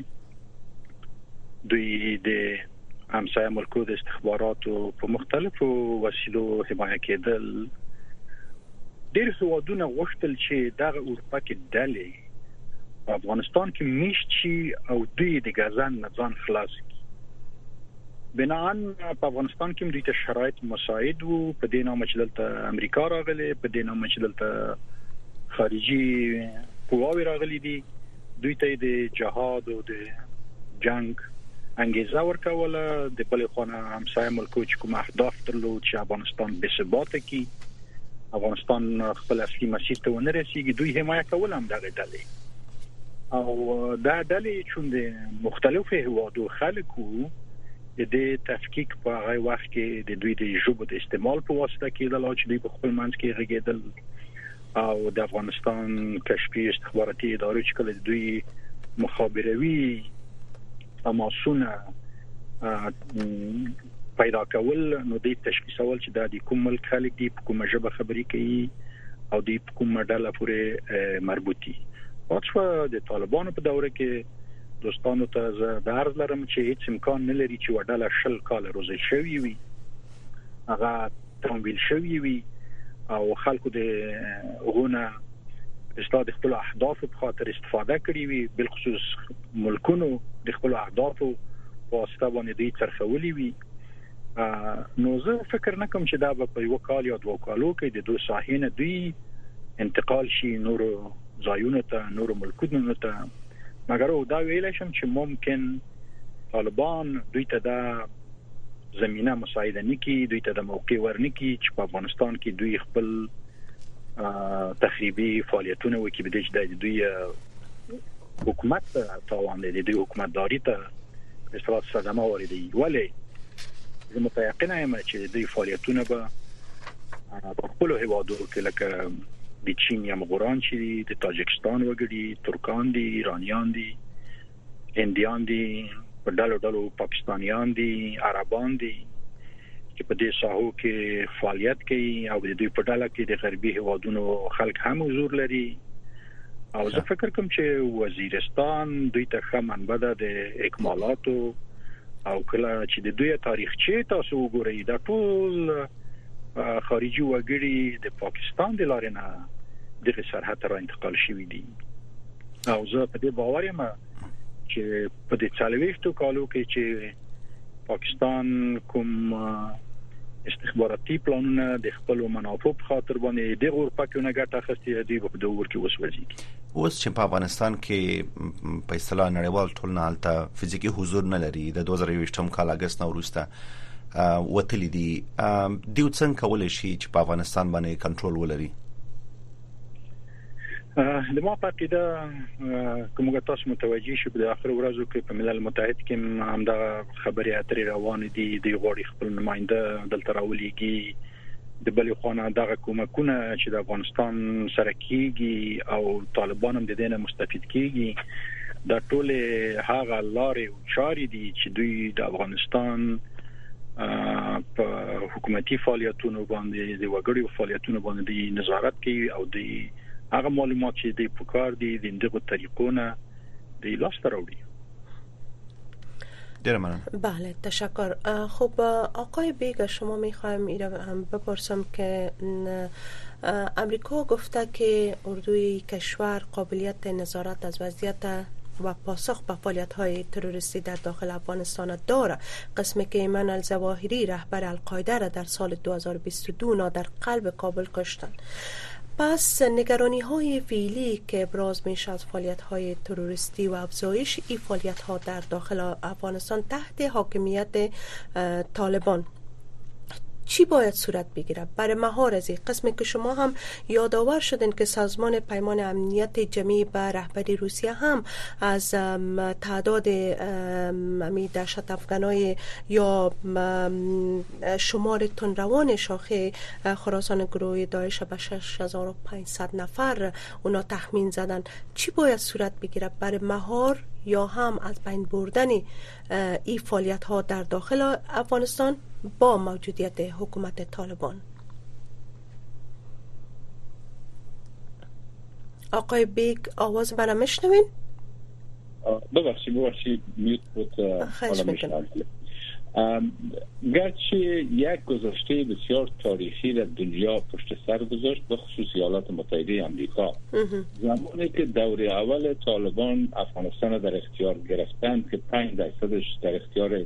دوی د همسایه ملکو د استخباراتو په مختلفو وسیلو حمایت کېدل. ډېر هیوادونه غوښتل چې دغه اروپا کې ډلې په افغانستان کې میشت شي او دوی د غزان نه ځان خلاص کړي. بنان په افغانستان کې دوی ته شرایط مساعد وو. په دې نامه چې دلته امریکا راغله، په دې نامه چې دلته خارجي قواوی راغلي دي، دوی ته د جهاد او د جنگ انګیزه ورکوله. د بلې خونه همسایه ملکو چې کوم اهداف درلود چې افغانستان بې ثباته کی، افغانستان خپل اصلي مسیر ته ونه رسیږي، دوی حمایت کول هم دغه ډلې. او دا ډلې چې د مختلفو هیوادو خلکو د تفکیک په هغه وخت کې د دوی د ژبو د استعمال په واسطه کېدل چې دوی په خپل منځ کې غږیدل او د افغانستان کشفي استخباراتي ادارې چې کله دوی مخابروي تماسونه پیدا کول نو د تشخیصول چې د کوم ملک خلک دی په کومه ژبه خبري کوي او د کومه ډله پورې مربوطي. واڅو د طالبانو په دوره کې دوستانو ته زه د عرض لرم چې هیڅ امکان نه لري چې وډاله 10 کال روزي شوی وي هغه تمویل شوی وي او خلکو د غونه استاد خپل اهداف په خاطر استفاده کړی وي بل خصوص ملکونو د خپل اهداف په واسطه باندې دوی ترخولي وي. نو زه فکر نکم چې دا په یو کال یا دوه کالو کې د دوه ساحینه دوی انتقال شي نور ځایونو ته نور ملکونو ته مګر دا ویل شم چې ممکن طالبان دوی ته دا زمينه مساعده نکي دوی ته د موقع ورنکي چې په افغانستان کې دوی خپل تخریبي فعالیتونه وکړي بده چې دوی حکومت تاوان دي دوی حکومتداري ته اصلاحات صدمه وریدي ولی زه متيقنه یم چې دوی فعالیتونه به په خپل هیوادو کې لکه د چین یا مغولان چې د تاجکستان وګړي ترکان دي ایرانیان دي هندیان دي په ډلو پاکستانیان دي عربان دي چې په دې ساحو کې فعالیت کوي او د دوی په ډله کې د غربي هیوادونو خلک هم حضور لري او زه فکر کوم چې وزیرستان دوی ته ښه منبع ده د اکمالاتو او کله چې د دوی تاریخچه تاسو وګورئ دا ټول خارجي وګړي د پاکستان د لارې نه د سرحد را انتقال شوي دي او زه په دې باور یم چې په دې 40 کالو کې چې پاکستان کوم استخباراتي پلانونه د خپل منافع په خاطر باندې د اروپا کې ګټه اخیستې دي په دور کې وسوځي اوس چې په افغانستان کې په اصطلاح نړیوال ټولنه الته فزیکی حضور نه لري د 2020 کال اگست نه وروسته وتلی دي دیو څنګه کولای شي چې په افغانستان باندې کنټرول ولري؟ د ما په عقیده کومه تاسو متوجي شئ په اخر ورځو کې په ملل متحد کې هم دا خبرې اترې روان دي د غوړي خپل نماینده دلته راولېږي د بلې خونه دغه کومکونه چې د افغانستان سره کیږي او طالبان هم د دې نه مستفید کیږي دا ټول هغه لارې او چارې دي چې دوی د افغانستان په حکومتي فعالیتونو باندې د وګړو فعالیتونو باندې نظارت کوي او د هغه معلومات چې د پکار دي د دغه طریقونه د لاس راوړي. بله تشکر. خب آقای بیگ شما میخوایم هم بپرسم که امریکا گفته که اردوی کشور قابلیت نظارت از وضعیت و پاسخ به فعالیت‌های تروریستی در داخل افغانستان دارد. قسمی که ایمن الظواهری رهبر القاعده را در سال 2022 در قلب کابل کشتند. پس نگرانی‌های فعلی که ابراز میشه از فعالیت‌های تروریستی و افزایش این فعالیت‌ها در داخل افغانستان تحت حاکمیت طالبان چی باید صورت بگیره؟ برای مهار از این قسمی که شما هم یادآور شدین که سازمان پیمان امنیت جمعی به رهبری روسیه هم از تعداد دهشت افغانای یا شمار تندروان شاخه خراسان گروه داعش به 6500 نفر اونا تخمین زدن. چی باید صورت بگیره برای مهار یا هم از بین بردن این فعالیت ها در داخل افغانستان با موجودیت حکومت طالبان؟ آقای بیگ آواز برای میشنوین؟ ببخشید میوت بود. خواهش میکنم. گرچه یک گذشته بسیار تاریخی در دنیا پشت سر گذاشت به خصوص ایالات متحده آمریکا، زمانی که دوره اول طالبان افغانستان در اختیار گرفتند که 5% در اختیار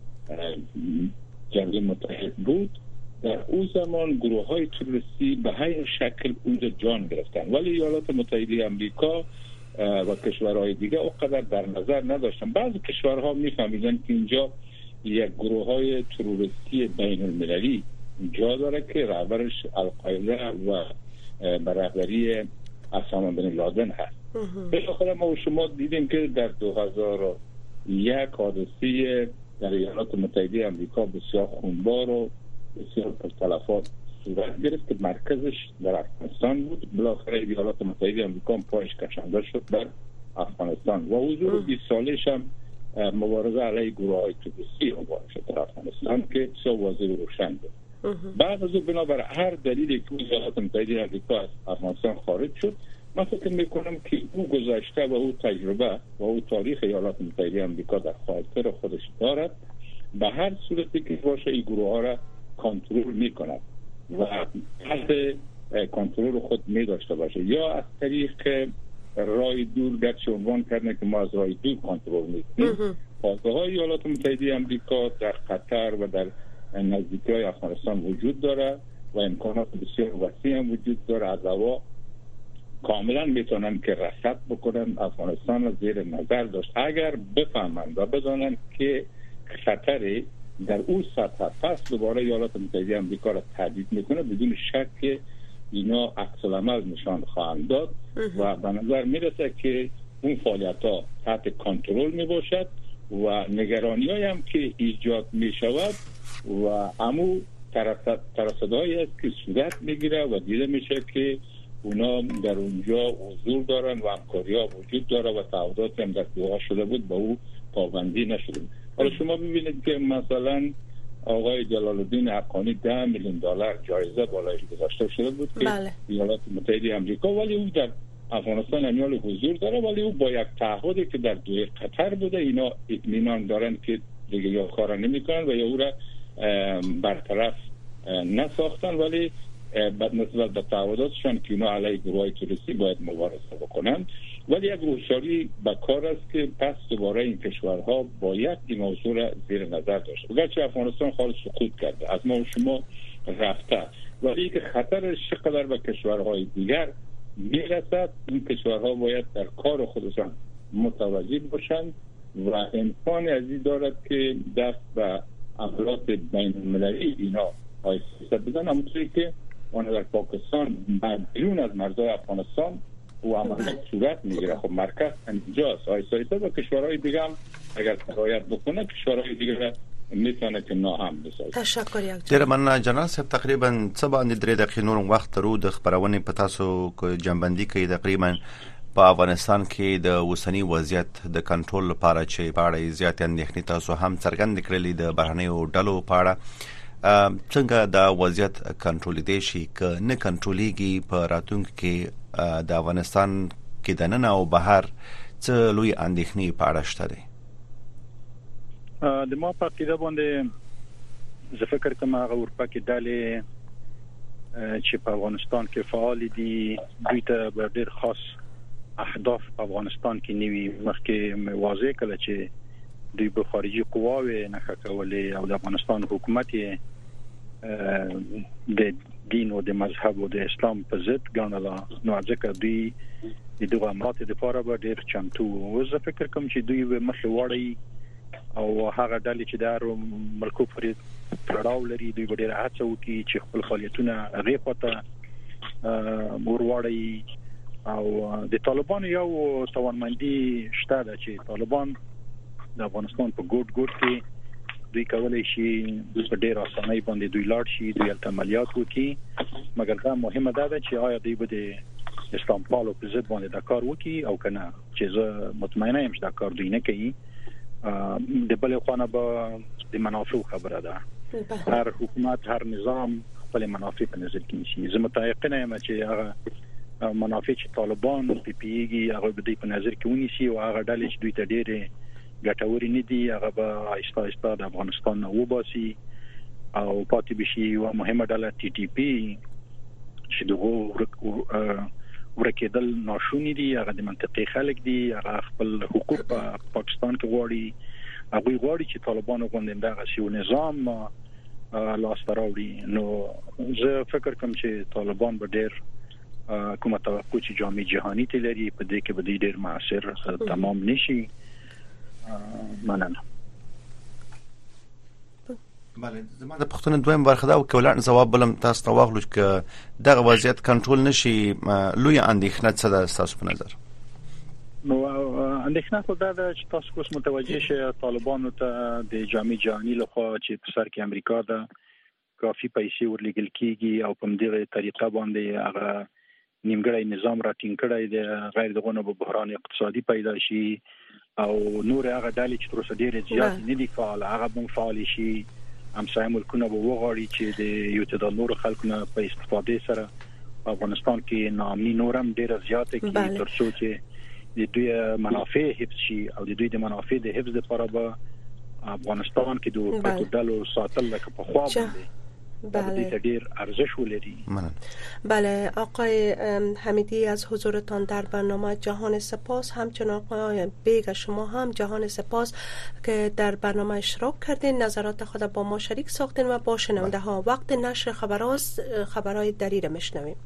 جنگ متحد بود، در اون زمان گروه های تروریستی به همین شکل اونجا جان گرفتند، ولی ایالات متحده آمریکا و کشورهای دیگه اونقدر در نظر نداشتن. بعضی کشورها میفهمیدن که اینجا یک گروه های تروریستی بین المللی جا داره که رهبرش القاعده و برهبری اسامه بن لادن هست. بالاخره ما و شما دیدیم که در 2001 حادثه در ایالات متحده آمریکا بسیار خونبار و بسیار پرتلفات صورت گرفت که مرکزش در افغانستان بود. بالاخره ایالات متحده آمریکا پایش کشانده شد در افغانستان و حضور 20 سالش هم مبارزه علیه گروه‌های توتسی مبارزه در افغانستان که بسیار واضح و روشن بود. بعد از اون بنابر هر دلیلی که ایالات متحده آمریکا از افغانستان خارج شد، من فکر میکنم که او گذشته و او تجربه و او تاریخ ایالات متحده آمریکا در خاطر خودش دارد، به هر صورتی که باشه این گروه ها را کنترل میکند و تحت کنترل خود می داشته باشه، یا از طریق رای دور گرچه عنوان کردن که ما از رای دور کنترل میکنیم. بازه‌های ایالات متحده آمریکا در قطر و در نزدیکی افغانستان وجود داره و امکانات بسیار وسیع هم وجود داره. از هوا کاملا میتونن که رصد بکنن افغانستان را زیر نظر داشت اگر بفهمند و بدانند که خطری در اون سطح پس دوباره ایالات متحده آمریکا را تهدید میکنه. بدون شک اینا عکس العمل نشان خواهند داد و به نظر میرسه که اون فعالیت ها تحت کنترل میباشد و نگرانی هم که ایجاد میشود و همون ترصدهایی است که صورت میگیره و دیده میشه که اونا در اونجا حضور دارن و همکاری ها وجود داره و تعهداتی هم در دوها شده بود با او پابندی نشده. حالا شما ببینید که مثلا آقای جلال الدین حقانی $10 میلیون جایزه بالایش گذاشته شده بود که ایالات متحده آمریکا، ولی او در افغانستان امیال حضور داره، ولی او با یک تعهدی که در دوی قطر بوده اینا اطمینان دارن که دیگه یا کار نمیکنن و یا او را برطرف نساختن، ولی نسبت به تعهداتشان که اینا علیه گروه‌های توریستی باید مبارزه بکنن. ولی یک هوشیاری به کار است که پس دوباره این کشورها باید این موضوع را زیر نظر داشته. اگرچه افغانستان خالص سقوط کرده، از ما و شما رفته، ولی که خطرش چقدر به کشورهای دیگر میرسد، این کشورها باید در کار خودشان متوجه باشند و امکان ازی دارد که دست به عملات بین المللی اینا آیسته بزن. همونطوری که آن در پاکستان بیرون از مرزهای افغانستان و عملیات صورت میگیره. خب مرکز اینجاست. آیسته و کشورهای دیگه هم اگر رعایت بکنه کشورهای دیگه میتونه که ناهم بسازه. تشکر یک ډیر مننه جنرال صاحب. تقریبا څه باندې 3 دقیقې نور وخت ترو د خبرونه په تاسو جنبندي کوي. تقریبا په افغانستان کې د اوسنی وضعیت د کنټرول لپاره چې په اړه زیات اندېښنې تاسو هم څرګند کړلې د بهرنیو ډلو په اړه څنګه دا وضعیت کنټرول دي شي که نه کنټرولېږي په راتلونکي کې د افغانستان کې د نن او بهر څه لوی اندېښنې په اړه شته دي؟ د ما په عقیده باندې زه فکر کوم هغه اروپا کې ډلې چې په افغانستان کې فعال دي دوی ته به ډېر خاص اهداف په افغانستان کې نیوي. مخکې واضح کړل چې دوی به خارجي قواوې نه کولې او د افغانستان حکومت یې د دین او د مذهب او د اسلام په ضد ګڼله، نو ځکه دوی د دغه امراتو لپاره به ډېر چمتو وو. زه فکر کوم چې دوی به مخې وړي او هغه ډلې چې دارو ملکو پرې تړاو لري دوی به ډېر هڅه وکړي چې خپل فعالیتونه هغې خواته ورواړي. او د طالبانو یو توانمندي شته ده چې طالبان د افغانستان په ګوټ کې دوی کولای شي په ډېر اسانۍ باندې دوی لاړ شي، دوی عملیات وکړي، مګر دا مهمه ده چې آیا دوی به د اسلام پالو په ضد باندې دا کار وکړي او کنه، چې زه مطمئنه یم چې دا کار دوی نه کوي. د بل خوانه به د منافع خبره ده. هر حکومت هر نظام خپل منافع په نظر کې نیسي. زه متأکد یم چې هغه منافع چې طالبان پیږي هغه به دوی په نظر کې ونیسي او هغه ډلې چې دوی ته ډېرې ګټورې نه دي هغه به آهسته آهسته د افغانستان نه وباسي او پاتې بشي. او مهمه ډله ټي ټي پی چې دغه ورکېدل ناشونی دي، هغه د منطقي خلک دي، هغه خپل حقوق په پاکستان کې غواړي، هغه غواړي چې طالبانو باندې دغه سیو نظام لاس راوړي. نو زه فکر کوم چې طالبان به ډېر کومه توقع چې جامع جهانی ته لري په دې کې به ډېر موثر تمام نشي. مننه. بله، زما د پښتون دویم برخه دا وکولان جواب بلم تاسو ته واغلو چې دغه وضعیت کنټرول نشي لوی اندېښنه څه ده تاسو په نظر؟ نو اندېښنه خو دا ده چې تاسو کوم متوجه شئ طالبانو ته د جامع جهاني لخوا چې په سر کې امریکا ده کافي پیسې ورلګل کیږي او په دې طریقه باندې هغه نیمګړی نظام راټینګ کړی دی، غیر دغه به بحران اقتصادي پیدا شي او نور هغه ډلې چې تر اوسه ډېر زیات نه دي فعال هغه هم فعال شي. همسایه ملکونه به وغواړي چې د یو تعداد نور خلکو نه په استفاده سره افغانستان کې ناامني نورم ډېر زیاته کیږي تر څو چې د دوی منافع حفظ شي او د دوی د منافع د حفظ لپاره به افغانستان کې د پټودلو ساتل لکه په خوا باندې بله دیر ارزش ولري. بله آقای حمیدی از حضورتان در برنامه جهان سپاس، همچنان آقای بیگ شما هم جهان سپاس که در برنامه اشتراک کردین، نظرات خود با ما شریک ساختین و با شنونده ها. وقت نشر خبرهای دری را میشنویم.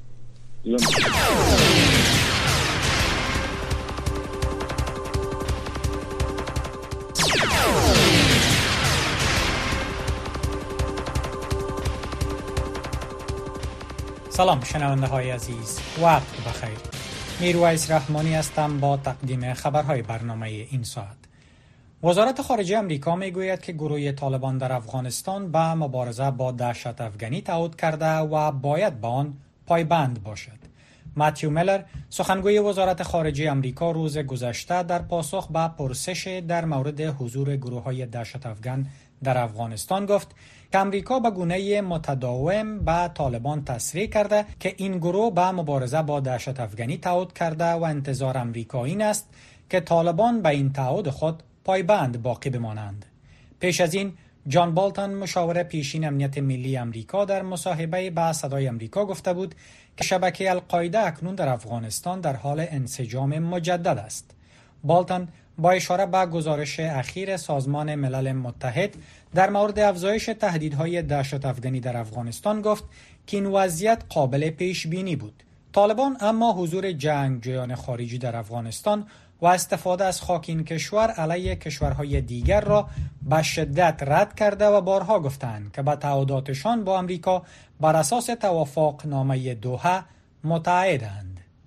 سلام شنونده های عزیز، وقت بخیر. میرویس رحمانی هستم با تقدیم خبرهای برنامه این ساعت. وزارت خارجه آمریکا میگوید که گروه طالبان در افغانستان به مبارزه با دهشت افغانی تعهد کرده و باید به آن پایبند باشد. ماتیو میلر سخنگوی وزارت خارجه آمریکا روز گذشته در پاسخ به پرسش در مورد حضور گروه‌های دهشت افغان در افغانستان گفت که آمریکا به گونه متداوم به طالبان تصریح کرده که این گروه به مبارزه با دهشت افغانی تعهد کرده و انتظار آمریکا این است که طالبان به این تعهد خود پایبند باقی بمانند. پیش از این جان بالتون مشاور پیشین امنیت ملی آمریکا در مصاحبه با صدای آمریکا گفته بود که شبکه القاعده اکنون در افغانستان در حال انسجام مجدد است. بالتون با اشاره به گزارش اخیر سازمان ملل متحد در مورد افزایش تهدیدهای دهشت افغانی در افغانستان گفت که این وضعیت قابل پیش بینی بود. طالبان اما حضور جنگجویان خارجی در افغانستان و استفاده از خاک این کشور علیه کشورهای دیگر را به شدت رد کرده و بارها گفتند که به تعهداتشان با آمریکا بر اساس توافق نامه دوحه متعهدند.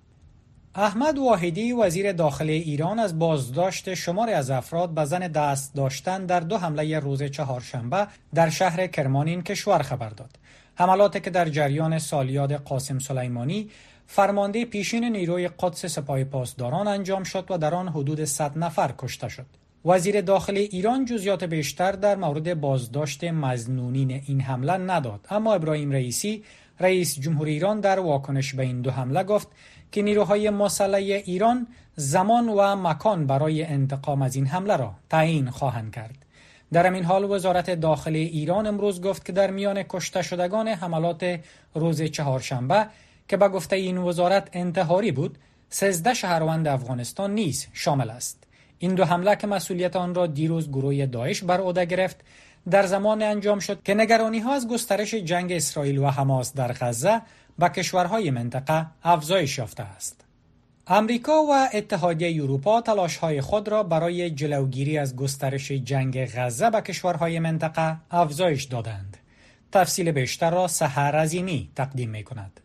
احمد واحدی وزیر داخلی ایران از بازداشت شماری از افراد به ظن دست داشتن در 2 حمله روز چهارشنبه در شهر کرمان این کشور خبر داد. حملاتی که در جریان سالیاد قاسم سلیمانی فرمانده پیشین نیروی قدس سپاه پاسداران انجام شد و در آن حدود 100 نفر کشته شد. وزیر داخلی ایران جزئیات بیشتر در مورد بازداشت مظنونین این حمله نداد، اما ابراهیم رئیسی رئیس جمهور ایران در واکنش به این 2 حمله گفت که نیروهای مسلح ایران زمان و مکان برای انتقام از این حمله را تعیین خواهند کرد. در همین حال وزارت داخلی ایران امروز گفت که در میان کشته شدگان حملات روز چهارشنبه که به گفته این وزارت انتحاری بود، 13 شهروند افغانستان نیز شامل است. این 2 حمله که مسئولیت آن را دیروز گروه داعش بر عهده گرفت، در زمان انجام شد که نگرانی‌ها از گسترش جنگ اسرائیل و حماس در غزه به کشورهای منطقه افزایش یافته است. امریکا و اتحادیه اروپا تلاش‌های خود را برای جلوگیری از گسترش جنگ غزه به کشورهای منطقه افزایش دادند. تفصیل بیشتر را سحر عظیمی تقدیم می‌کند.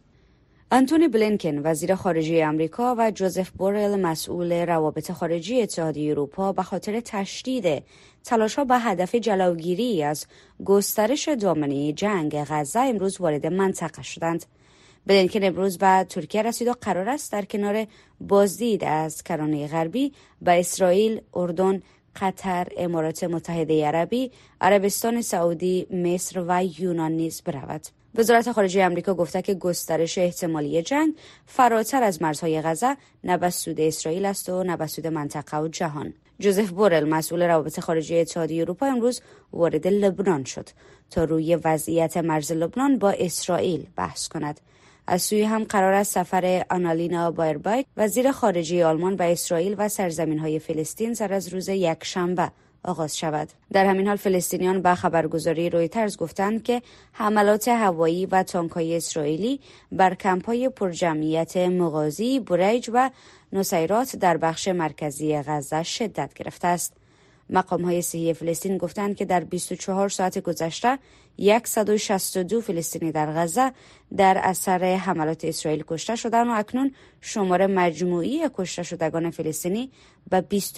آنتونی بلینکن وزیر خارجه آمریکا و جوزف بورل مسئول روابط خارجی اتحادیه اروپا به خاطر تشدید تلاش‌ها به هدف جلوگیری از گسترش دامنه جنگ غزه امروز وارد منطقه شدند. بلینکن امروز به ترکیه رسید و قرار است در کنار بازدید از کرانه غربی به اسرائیل، اردن، قطر، امارات متحده عربی، عربستان سعودی، مصر و یونان نیز برود. وزارت خارجه آمریکا گفته که گسترش احتمالی جنگ فراتر از مرزهای غزه نه به سود اسرائیل است و نه به سود منطقه و جهان. جوزف بورل مسئول روابط خارجه اتحادیه اروپا امروز وارد لبنان شد تا روی وضعیت مرز لبنان با اسرائیل بحث کند. از سوی هم قرار است سفر آنالینا بایربایک وزیر خارجه آلمان به اسرائیل و سرزمین‌های فلسطین سر از روز یکشنبه آغاز شود. در همین حال فلسطینیان به خبرگزاری رویترز گفتند که حملات هوایی و تانک‌های اسرائیلی بر کمپ‌های پرجمعیت مغازی، بریج و نصیرات در بخش مرکزی غزه شدت گرفته است. مقام‌های صحی فلسطین گفتند که در 24 ساعت گذشته 162 فلسطینی در غزه در اثر حملات اسرائیل کشته شدند و اکنون شمار مجموعی کشته شدگان فلسطینی به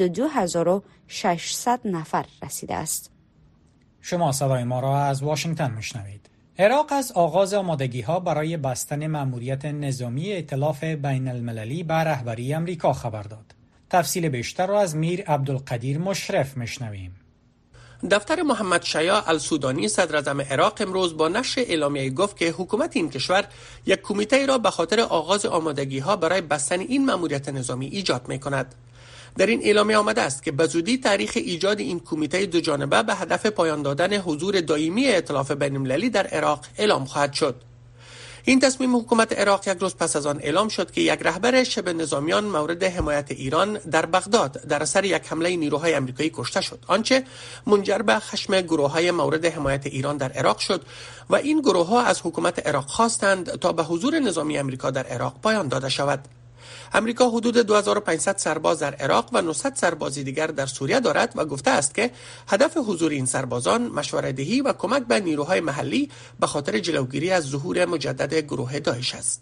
22600 نفر رسیده است. شما صدای ما را از واشنگتن میشنوید. عراق از آغاز آمادگی‌ها برای بستن مأموریت نظامی ائتلاف بین المللی به رهبری امریکا خبر داد. تفصیل بیشتر را از میر عبدالقدیر مشرف میشنویم. دفتر محمد شیاع السودانی صدر اعظم عراق امروز با نشر اعلامیه‌ای گفت که حکومت این کشور یک کمیته را به خاطر آغاز آمادگی‌ها برای بستن این مأموریت نظامی ایجاد می‌کند. در این اعلامیه آمده است که به زودی تاریخ ایجاد این کمیته دو جانبه به هدف پایان دادن حضور دائمی ائتلاف بین المللی در عراق اعلام خواهد شد. این تصمیم حکومت عراق یک روز پس از آن اعلام شد که یک رهبر شبه نظامیان مورد حمایت ایران در بغداد در اثر یک حمله نیروهای آمریکایی کشته شد، آنچه منجر به خشم گروه‌های مورد حمایت ایران در عراق شد و این گروه‌ها از حکومت عراق خواستند تا به حضور نظامی آمریکا در عراق پایان داده شود. امریکا حدود 2500 سرباز در عراق و 900 سربازی دیگر در سوریه دارد و گفته است که هدف حضور این سربازان مشوره‌دهی و کمک به نیروهای محلی به خاطر جلوگیری از ظهور مجدد گروه داعش است.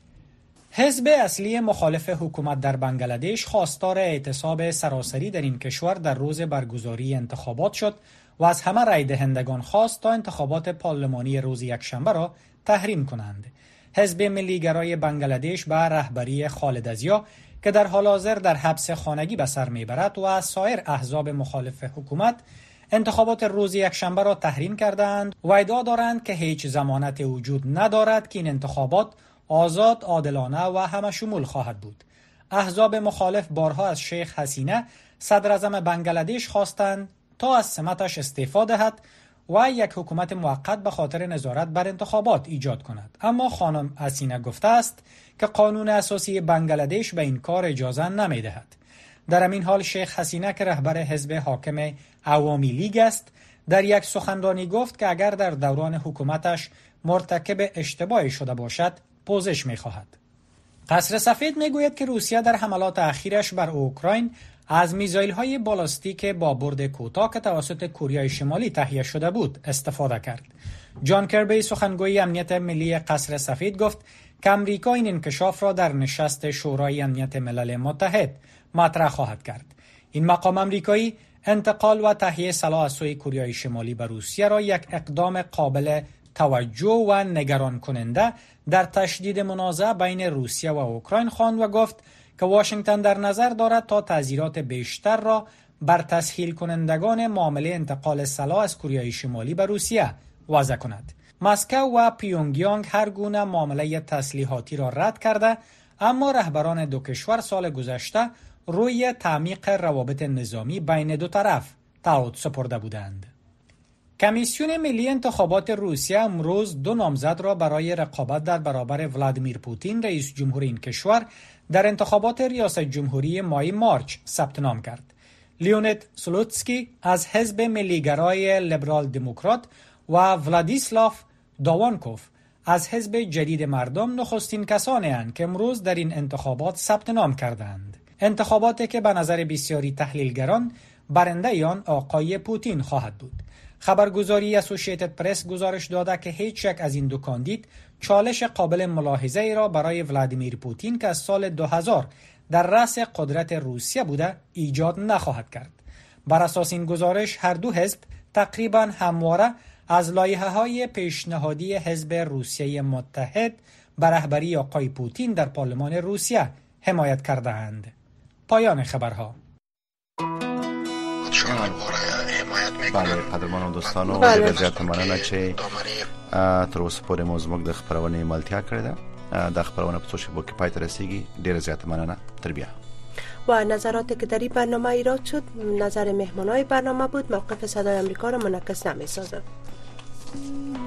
حزب اصلی مخالف حکومت در بنگلادش خواستار اعتصاب سراسری در این کشور در روز برگزاری انتخابات شد و از همه رای دهندگان خواست تا انتخابات پارلمانی روز یکشنبه را تحریم کنند. حزب ملیگرای بنگلادش به رهبری خالد ازیا که در حال حاضر در حبس خانگی به سر میبرد و سایر احزاب مخالف حکومت انتخابات روز یکشنبه را تحریم کردند و ادعا دارند که هیچ ضمانت وجود ندارد که این انتخابات آزاد، عادلانه و همه شمول خواهد بود. احزاب مخالف بارها از شیخ حسینه صدر اعظم بنگلادش خواستند تا از سمتش استعفا دهد و یک حکومت موقت به خاطر نظارت بر انتخابات ایجاد کند، اما خانم حسینه گفته است که قانون اساسی بنگلادش به این کار اجازه نمی‌دهد. در همین حال شیخ حسینه که رهبر حزب حاکم عوامی لیگ است در یک سخنرانی گفت که اگر در دوران حکومتش مرتکب اشتباهی شده باشد پوزش می‌خواهد. قصر سفید میگوید که روسیه در حملات اخیرش بر اوکراین از میزایل‌های بالاستیک با برد کوتاه که توسط کره شمالی تهیه شده بود استفاده کرد. جان کربی سخنگوی امنیت ملی قصر سفید گفت که امریکا این انکشاف را در نشست شورای امنیت ملل متحد مطرح خواهد کرد. این مقام امریکایی انتقال و تهیه سلاح از سوی کره شمالی به روسیه را یک اقدام قابل توجه و نگران کننده در تشدید منازعه بین روسیه و اوکراین خواند و گفت که واشنگتن در نظر دارد تا تعزیرات بیشتر را بر تسهیل کنندگان معامله انتقال سلاح از کره شمالی به روسیه وضع کند. مسکو و پیونگیانگ هر گونه معامله تسلیحاتی را رد کرده، اما رهبران دو کشور سال گذشته روی تعمیق روابط نظامی بین دو طرف تعهد سپرده بودند. کمیسیون ملی انتخابات روسیه امروز دو نامزد را برای رقابت در برابر ولادیمیر پوتین رئیس جمهور این کشور در انتخابات ریاست جمهوری ماه مارچ ثبت نام کرد. لیونید سلوتسکی از حزب ملیگرای لیبرال دموکرات و ولادیسلاف داوانکوف از حزب جدید مردم نخستین کسانی اند که امروز در این انتخابات ثبت نام کردند. انتخاباتی که به نظر بسیاری تحلیلگران برنده آن آقای پوتین خواهد بود. خبرگزاری اسوسییتد پرس گزارش داده که هیچ یک از این دو کاندید چالش قابل ملاحظه ای را برای ولادیمیر پوتین که از سال 2000 در رأس قدرت روسیه بوده ایجاد نخواهد کرد. بر اساس این گزارش هر دو حزب تقریبا همواره از لایحه‌های پیشنهادی حزب روسیه متحد به رهبری آقای پوتین در پارلمان روسیه حمایت کرده‌اند. پایان خبرها. بله قدرمنو دوستانو ډېر زیات مننه چې تر اوسه پورې مو زموږ د خبرونې ملتیا کړې ده. د خبرونه په سوشل میډیا کې پای ته رسیږي. ډېر زیات مننه. تر بیا. و نظراتی که در این برنامه ایراد شد نظر مهمانای برنامه بود. موقف صدای آمریکا را منعکس نمی‌سازد.